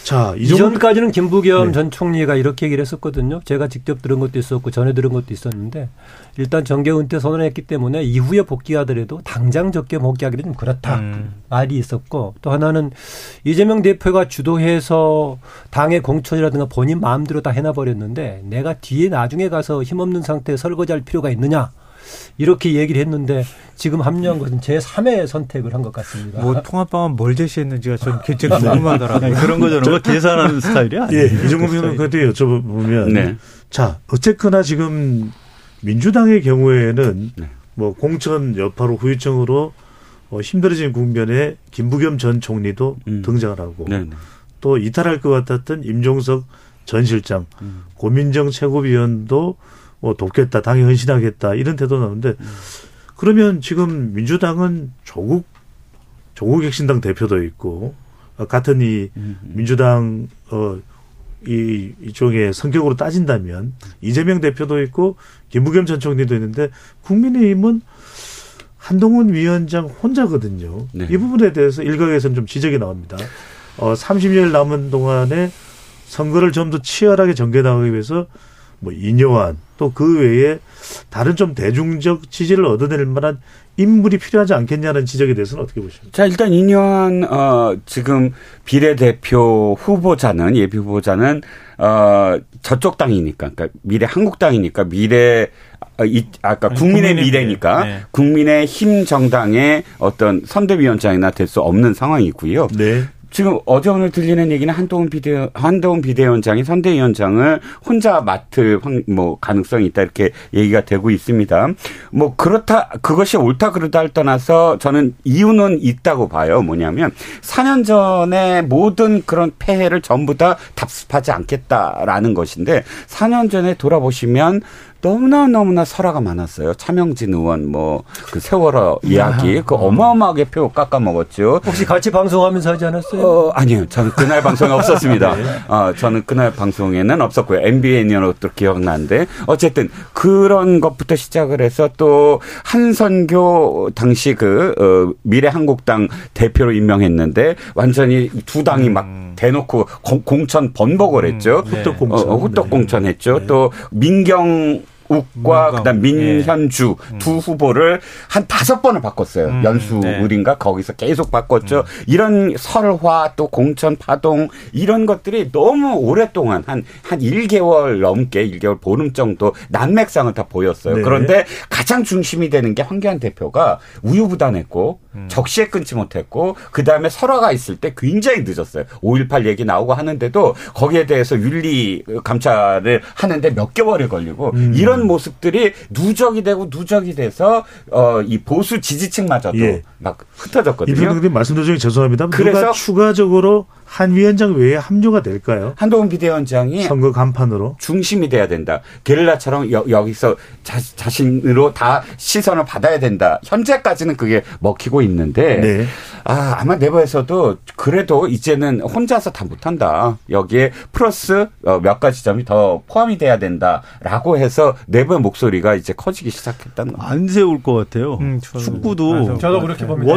Speaker 2: 자,
Speaker 4: 이전까지는 김부겸
Speaker 2: 네.
Speaker 4: 전 총리가 이렇게 얘기를 했었거든요. 제가 직접 들은 것도 있었고 전에 들은 것도 있었는데 일단 정계 은퇴 선언했기 때문에 이후에 복귀하더라도 당장 적게 복귀하기는 좀 그렇다.
Speaker 7: 음.
Speaker 4: 말이 있었고 또 하나는 이재명 대표가 주도해서 당의 공천이라든가 본인 마음대로 다 해놔버렸는데 내가 뒤에 나중에 가서 힘없는 상태에 설거지할 필요가 있느냐. 이렇게 얘기를 했는데 지금 합류한 것은 제삼의 선택을 한 것 같습니다.
Speaker 7: 뭐 통합방안 뭘 제시했는지가 전 굉장히 궁금하더라고요.
Speaker 5: 그런 거 저런 거 계산하는 스타일이 아니에요.
Speaker 2: 예, 이종국 의원은 그때 여쭤보면
Speaker 6: 네.
Speaker 2: 자, 어쨌거나 지금 민주당의 경우에는
Speaker 6: 네.
Speaker 2: 뭐 공천 여파로 후유증으로 어, 힘들어진 국면에 김부겸 전 총리도
Speaker 6: 음.
Speaker 2: 등장을 하고
Speaker 6: 네, 네.
Speaker 2: 또 이탈할 것 같았던 임종석 전 실장,
Speaker 6: 음.
Speaker 2: 고민정 최고위원도 뭐 돕겠다, 당에 헌신하겠다 이런 태도 나오는데
Speaker 6: 음.
Speaker 2: 그러면 지금 민주당은 조국 조국 혁신당 대표도 있고 어, 같은 이
Speaker 6: 음.
Speaker 2: 민주당 어, 이 이쪽에 성격으로 따진다면 이재명 대표도 있고 김부겸 전 총리도 있는데 국민의힘은 한동훈 위원장 혼자거든요.
Speaker 6: 네.
Speaker 2: 이 부분에 대해서 일각에서는 좀 지적이 나옵니다. 어, 삼십 일 남은 동안에 선거를 좀 더 치열하게 전개 나가기 위해서 뭐 이뇨한 또 그 외에 다른 좀 대중적 지지를 얻어낼 만한 인물이 필요하지 않겠냐는 지적에 대해서는 어떻게 보십니까?
Speaker 6: 자, 일단 이뇨한 어 지금 비례대표 후보자는 예비 후보자는 어 저쪽 당이니까 그러니까 미래 한국당이니까 미래 어, 이, 아까 국민의
Speaker 7: 국민의
Speaker 6: 미래니까
Speaker 7: 네.
Speaker 6: 국민의 힘 정당의 어떤 선대위원장이나 될 수 없는 상황이고요.
Speaker 2: 네.
Speaker 6: 지금 어제 오늘 들리는 얘기는 한동훈 비대 한동훈 비대위원장이 선대위원장을 혼자 맡을 뭐 가능성이 있다 이렇게 얘기가 되고 있습니다. 뭐 그렇다 그것이 옳다 그르다를 떠나서 저는 이유는 있다고 봐요. 뭐냐면 사 년 전에 모든 그런 폐해를 전부 다 답습하지 않겠다라는 것인데 사 년 전에 돌아보시면 너무나 너무나 설화가 많았어요. 차명진 의원 뭐 그 세월호 이야기 그 어마어마하게 표 깎아 먹었죠.
Speaker 4: 혹시 같이 방송하면서 하지 않았어요?
Speaker 6: 어, 아니요. 저는 그날 방송에 없었습니다. 어, 저는 그날 방송에는 없었고요. 엠비엔으로 또 기억나는데 어쨌든 그런 것부터 시작을 해서 또 한선교 당시 그 어, 미래한국당 대표로 임명했는데 완전히 두 당이 막 대놓고 공, 공천 번복을 했죠.
Speaker 7: 음, 네.
Speaker 2: 후떡 공천.
Speaker 6: 어, 후떡
Speaker 2: 네.
Speaker 6: 공천했죠.
Speaker 2: 네.
Speaker 6: 또 민경 욱과
Speaker 7: 민경,
Speaker 6: 그다음 민현주
Speaker 7: 예.
Speaker 6: 두 후보를 한 다섯 번을 바꿨어요.
Speaker 7: 음,
Speaker 6: 연수을인가
Speaker 7: 네.
Speaker 6: 거기서 계속 바꿨죠. 음. 이런 설화 또 공천 파동 이런 것들이 너무 오랫동안 한 한 일 개월 넘게 일 개월 보름 정도 난맥상을 다 보였어요.
Speaker 2: 네.
Speaker 6: 그런데 가장 중심이 되는 게 황교안 대표가 우유부단했고 음. 적시에 끊지 못했고 그다음에 설화가 있을 때 굉장히 늦었어요. 오일팔 얘기 나오고 하는데도 거기에 대해서 윤리 감찰을 하는데 몇 개월이 걸리고 음. 이런 모습들이 누적이 되고 누적이 돼서 어, 이 보수 지지층마저도 예. 막 흩어졌거든요.
Speaker 2: 이 변호사님 말씀 도중에 죄송합니다.
Speaker 6: 그래서
Speaker 2: 누가 추가적으로 한 위원장 외에 합류가 될까요?
Speaker 6: 한동훈 비대위원장이
Speaker 2: 선거 간판으로
Speaker 6: 중심이 돼야 된다. 게릴라처럼 여, 여기서 자, 자신으로 다 시선을 받아야 된다. 현재까지는 그게 먹히고 있는데
Speaker 2: 네.
Speaker 6: 아, 아마 내부에서도 그래도 이제는 혼자서 다 못한다. 여기에 플러스 몇 가지 점이 더 포함이 돼야 된다라고 해서 내부의 목소리가 이제 커지기 시작했다는 겁니다.
Speaker 5: 안 세울 것 같아요.
Speaker 7: 음, 저도,
Speaker 5: 축구도
Speaker 7: 맞아.
Speaker 4: 저도 그렇게 봅니다.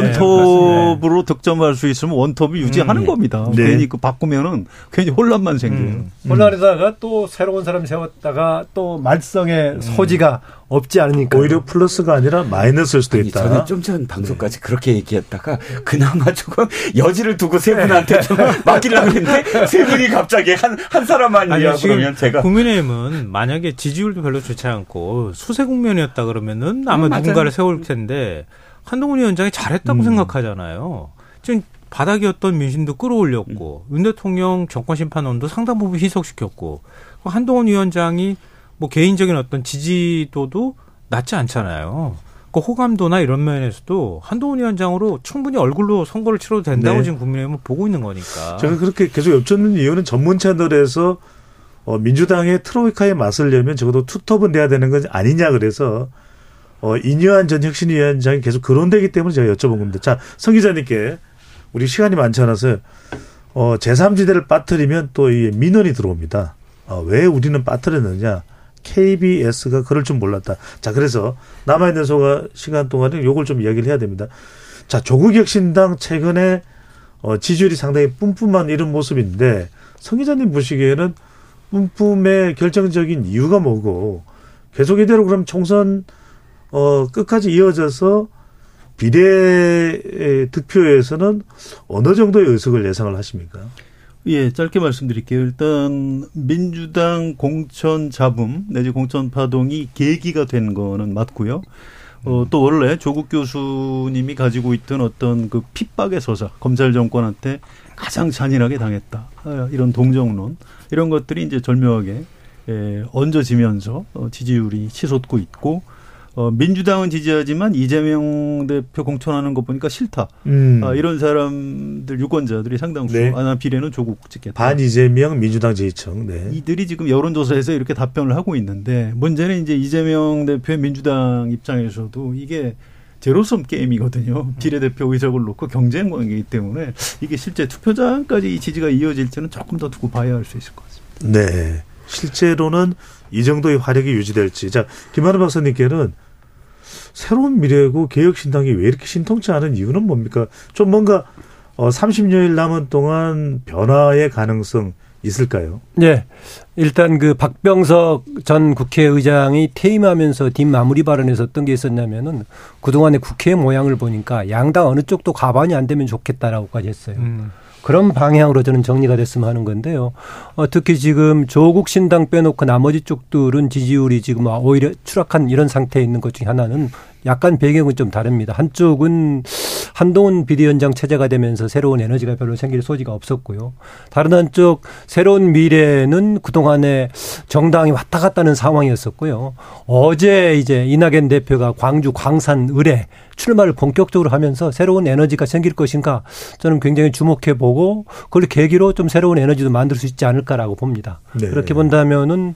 Speaker 5: 원톱으로
Speaker 4: 네,
Speaker 5: 득점할 수 있으면 원톱을 유지하는
Speaker 7: 음.
Speaker 5: 겁니다.
Speaker 2: 네.
Speaker 5: 괜히 그 바꾸면은 괜히 혼란만 생겨요.
Speaker 4: 음. 혼란에다가 또 새로운 사람 세웠다가 또 말썽의 소지가 없지 않으니까
Speaker 2: 오히려 플러스가 아니라 마이너스일 수도
Speaker 6: 아니,
Speaker 2: 있다.
Speaker 6: 저는 좀 전 방송까지 네. 그렇게 얘기했다가 그나마 조금 여지를 두고 세 분한테 좀 맡기려고 했는데 세 분이 갑자기 한, 한 사람만 이야 그러면 제가.
Speaker 7: 국민의힘은 만약에 지지율도 별로 좋지 않고 수세 국면이었다 그러면은 아마 음, 누군가를 세울 텐데 한동훈 위원장이 잘했다고 음. 생각하잖아요. 지금 바닥이었던 민심도 끌어올렸고 음. 윤 대통령 정권심판원도 상당 부분 희석시켰고 한동훈 위원장이 뭐 개인적인 어떤 지지도도 낮지 않잖아요. 그 호감도나 이런 면에서도 한동훈 위원장으로 충분히 얼굴로 선거를 치러도 된다고 네. 지금 국민의힘은 보고 있는 거니까.
Speaker 2: 제가 그렇게 계속 엿듣는 이유는 전문 채널에서 어, 민주당의 트로이카에 맞서려면 적어도 투톱은 돼야 되는 건 아니냐 그래서 어, 이뇨한 전 혁신위원장이 계속 거론되기 때문에 제가 여쭤본 겁니다. 자, 성 기자님께 우리 시간이 많지 않아서 어, 제삼지대를 빠뜨리면 또 이 민원이 들어옵니다. 어, 왜 우리는 빠뜨렸느냐. 케이비에스가 그럴 줄 몰랐다. 자, 그래서 남아있는 소가 시간 동안에 요걸 좀 이야기를 해야 됩니다. 자, 조국혁신당 최근에 어, 지지율이 상당히 뿜뿜한 이런 모습인데 성 기자님 보시기에는 뿜뿜의 결정적인 이유가 뭐고 계속 이대로 그럼 총선 어, 끝까지 이어져서 비례 득표에서는 어느 정도의 의석을 예상을 하십니까?
Speaker 5: 예, 짧게 말씀드릴게요. 일단 민주당 공천 잡음 내지 공천 파동이 계기가 된 거는 맞고요. 어, 또 원래 조국 교수님이 가지고 있던 어떤 그 핍박의 서사, 검찰 정권한테 가장 잔인하게 당했다. 이런 동정론, 이런 것들이 이제 절묘하게 예, 얹어지면서 어, 지지율이 치솟고 있고, 어, 민주당은 지지하지만 이재명 대표 공천하는 거 보니까 싫다.
Speaker 2: 음.
Speaker 5: 아, 이런 사람들, 유권자들이 상당수,
Speaker 2: 네.
Speaker 5: 아, 나 비례는 조국 찍겠다.
Speaker 2: 반 이재명 민주당 지지층. 네.
Speaker 5: 이들이 지금 여론조사에서 이렇게 답변을 하고 있는데, 문제는 이제 이재명 대표의 민주당 입장에서도 이게 제로섬 게임이거든요. 비례대표 의석을 놓고 경쟁 관계이기 때문에 이게 실제 투표장까지 이 지지가 이어질지는 조금 더 두고 봐야 할 수 있을 것 같습니다.
Speaker 2: 네. 실제로는 이 정도의 화력이 유지될지. 자, 김한우 박사님께는 새로운 미래고 개혁신당이 왜 이렇게 신통치 않은 이유는 뭡니까? 좀 뭔가 어, 삼십여일 남은 동안 변화의 가능성 있을까요?
Speaker 4: 네. 일단 그 박병석 전 국회의장이 퇴임하면서 뒷마무리 발언에서 어떤 게 있었냐면은 그동안의 국회 모양을 보니까 양당 어느 쪽도 가반이 안 되면 좋겠다라고까지 했어요. 음. 그런 방향으로 저는 정리가 됐으면 하는 건데요. 어, 특히 지금 조국 신당 빼놓고 나머지 쪽들은 지지율이 지금 오히려 추락한 이런 상태에 있는 것 중에 하나는 약간 배경은 좀 다릅니다. 한쪽은 한동훈 비대위원장 체제가 되면서 새로운 에너지가 별로 생길 소지가 없었고요. 다른 한쪽 새로운 미래는 그동안에 정당이 왔다 갔다 하는 상황이었었고요. 어제 이제 이낙연 대표가 광주 광산 을에 출마를 본격적으로 하면서 새로운 에너지가 생길 것인가 저는 굉장히 주목해 보고 그걸 계기로 좀 새로운 에너지도 만들 수 있지 않을까라고 봅니다. 네. 그렇게 본다면은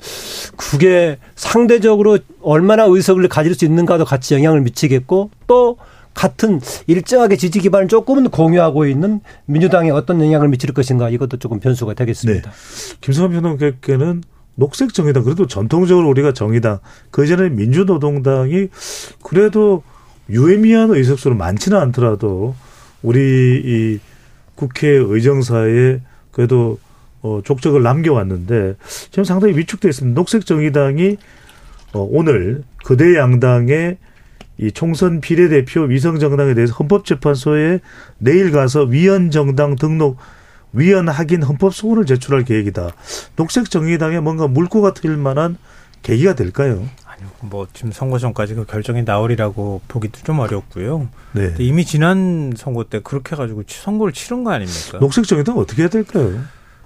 Speaker 4: 그게 상대적으로 얼마나 의석을 가질 수 있는가도 같이 영향을 미치겠고 또 같은 일정하게 지지 기반을 조금은 공유하고 있는 민주당에 어떤 영향을 미칠 것인가 이것도 조금 변수가 되겠습니다.
Speaker 2: 네. 김성환 평론가께는 녹색 정의당 그래도 전통적으로 우리가 정의당 그전에 민주노동당이 그래도 유의미한 의석수로 많지는 않더라도 우리 이 국회 의정사에 그래도 어, 족적을 남겨왔는데 지금 상당히 위축되어 있습니다. 녹색 정의당이 어, 오늘 거대 양당의 이 총선 비례대표 위성정당에 대해서 헌법재판소에 내일 가서 위헌정당 등록 위헌 확인 헌법소원을 제출할 계획이다. 녹색 정의당에 뭔가 물꼬가 트일 만한 계기가 될까요?
Speaker 7: 아니요, 뭐 지금 선거 전까지 그 결정이 나오리라고 보기도 좀 어렵고요.
Speaker 2: 네.
Speaker 7: 이미 지난 선거 때 그렇게 해가지고 선거를 치른 거 아닙니까?
Speaker 2: 녹색 정의당 어떻게 해야 될까요?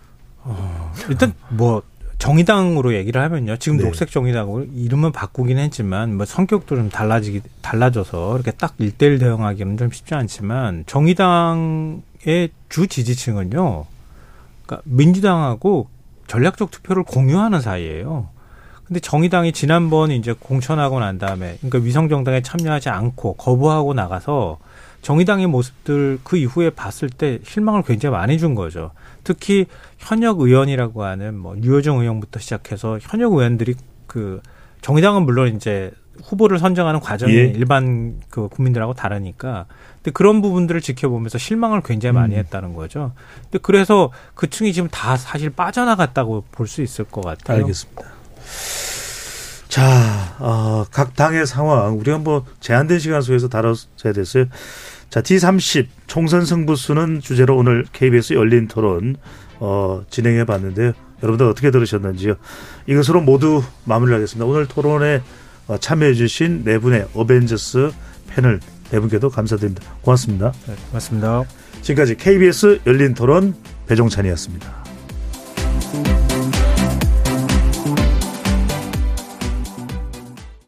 Speaker 7: 어, 일단 뭐 정의당으로 얘기를 하면요. 지금
Speaker 2: 네. 녹색
Speaker 7: 정의당으로 이름은 바꾸긴 했지만 뭐 성격도 좀 달라지기 달라져서 이렇게 딱 일대일 대응하기는 좀 쉽지 않지만 정의당의 주 지지층은요. 그러니까 민주당하고 전략적 투표를 공유하는 사이예요. 근데 정의당이 지난번 이제 공천하고 난 다음에 그러니까 위성정당에 참여하지 않고 거부하고 나가서 정의당의 모습들 그 이후에 봤을 때 실망을 굉장히 많이 준 거죠. 특히 현역 의원이라고 하는 뭐 류호정 의원부터 시작해서 현역 의원들이 그 정의당은 물론 이제 후보를 선정하는 과정이
Speaker 2: 예.
Speaker 7: 일반 그 국민들하고 다르니까 근데 그런 부분들을 지켜보면서 실망을 굉장히 많이
Speaker 2: 음.
Speaker 7: 했다는 거죠. 근데 그래서 그 층이 지금 다 사실 빠져나갔다고 볼 수 있을 것 같아요.
Speaker 2: 알겠습니다. 자, 어, 각 당의 상황 우리가 뭐 제한된 시간 속에서 다뤄야 됐어요. 자, 디 삼십 총선 승부수는 주제로 오늘 케이비에스 열린 토론 어, 진행해 봤는데요. 여러분들 어떻게 들으셨는지요? 이것으로 모두 마무리하겠습니다. 오늘 토론에 참여해 주신 네 분의 어벤져스 패널 네 분께도 감사드립니다. 고맙습니다.
Speaker 7: 네, 고맙습니다.
Speaker 2: 지금까지 케이비에스 열린 토론 배종찬이었습니다.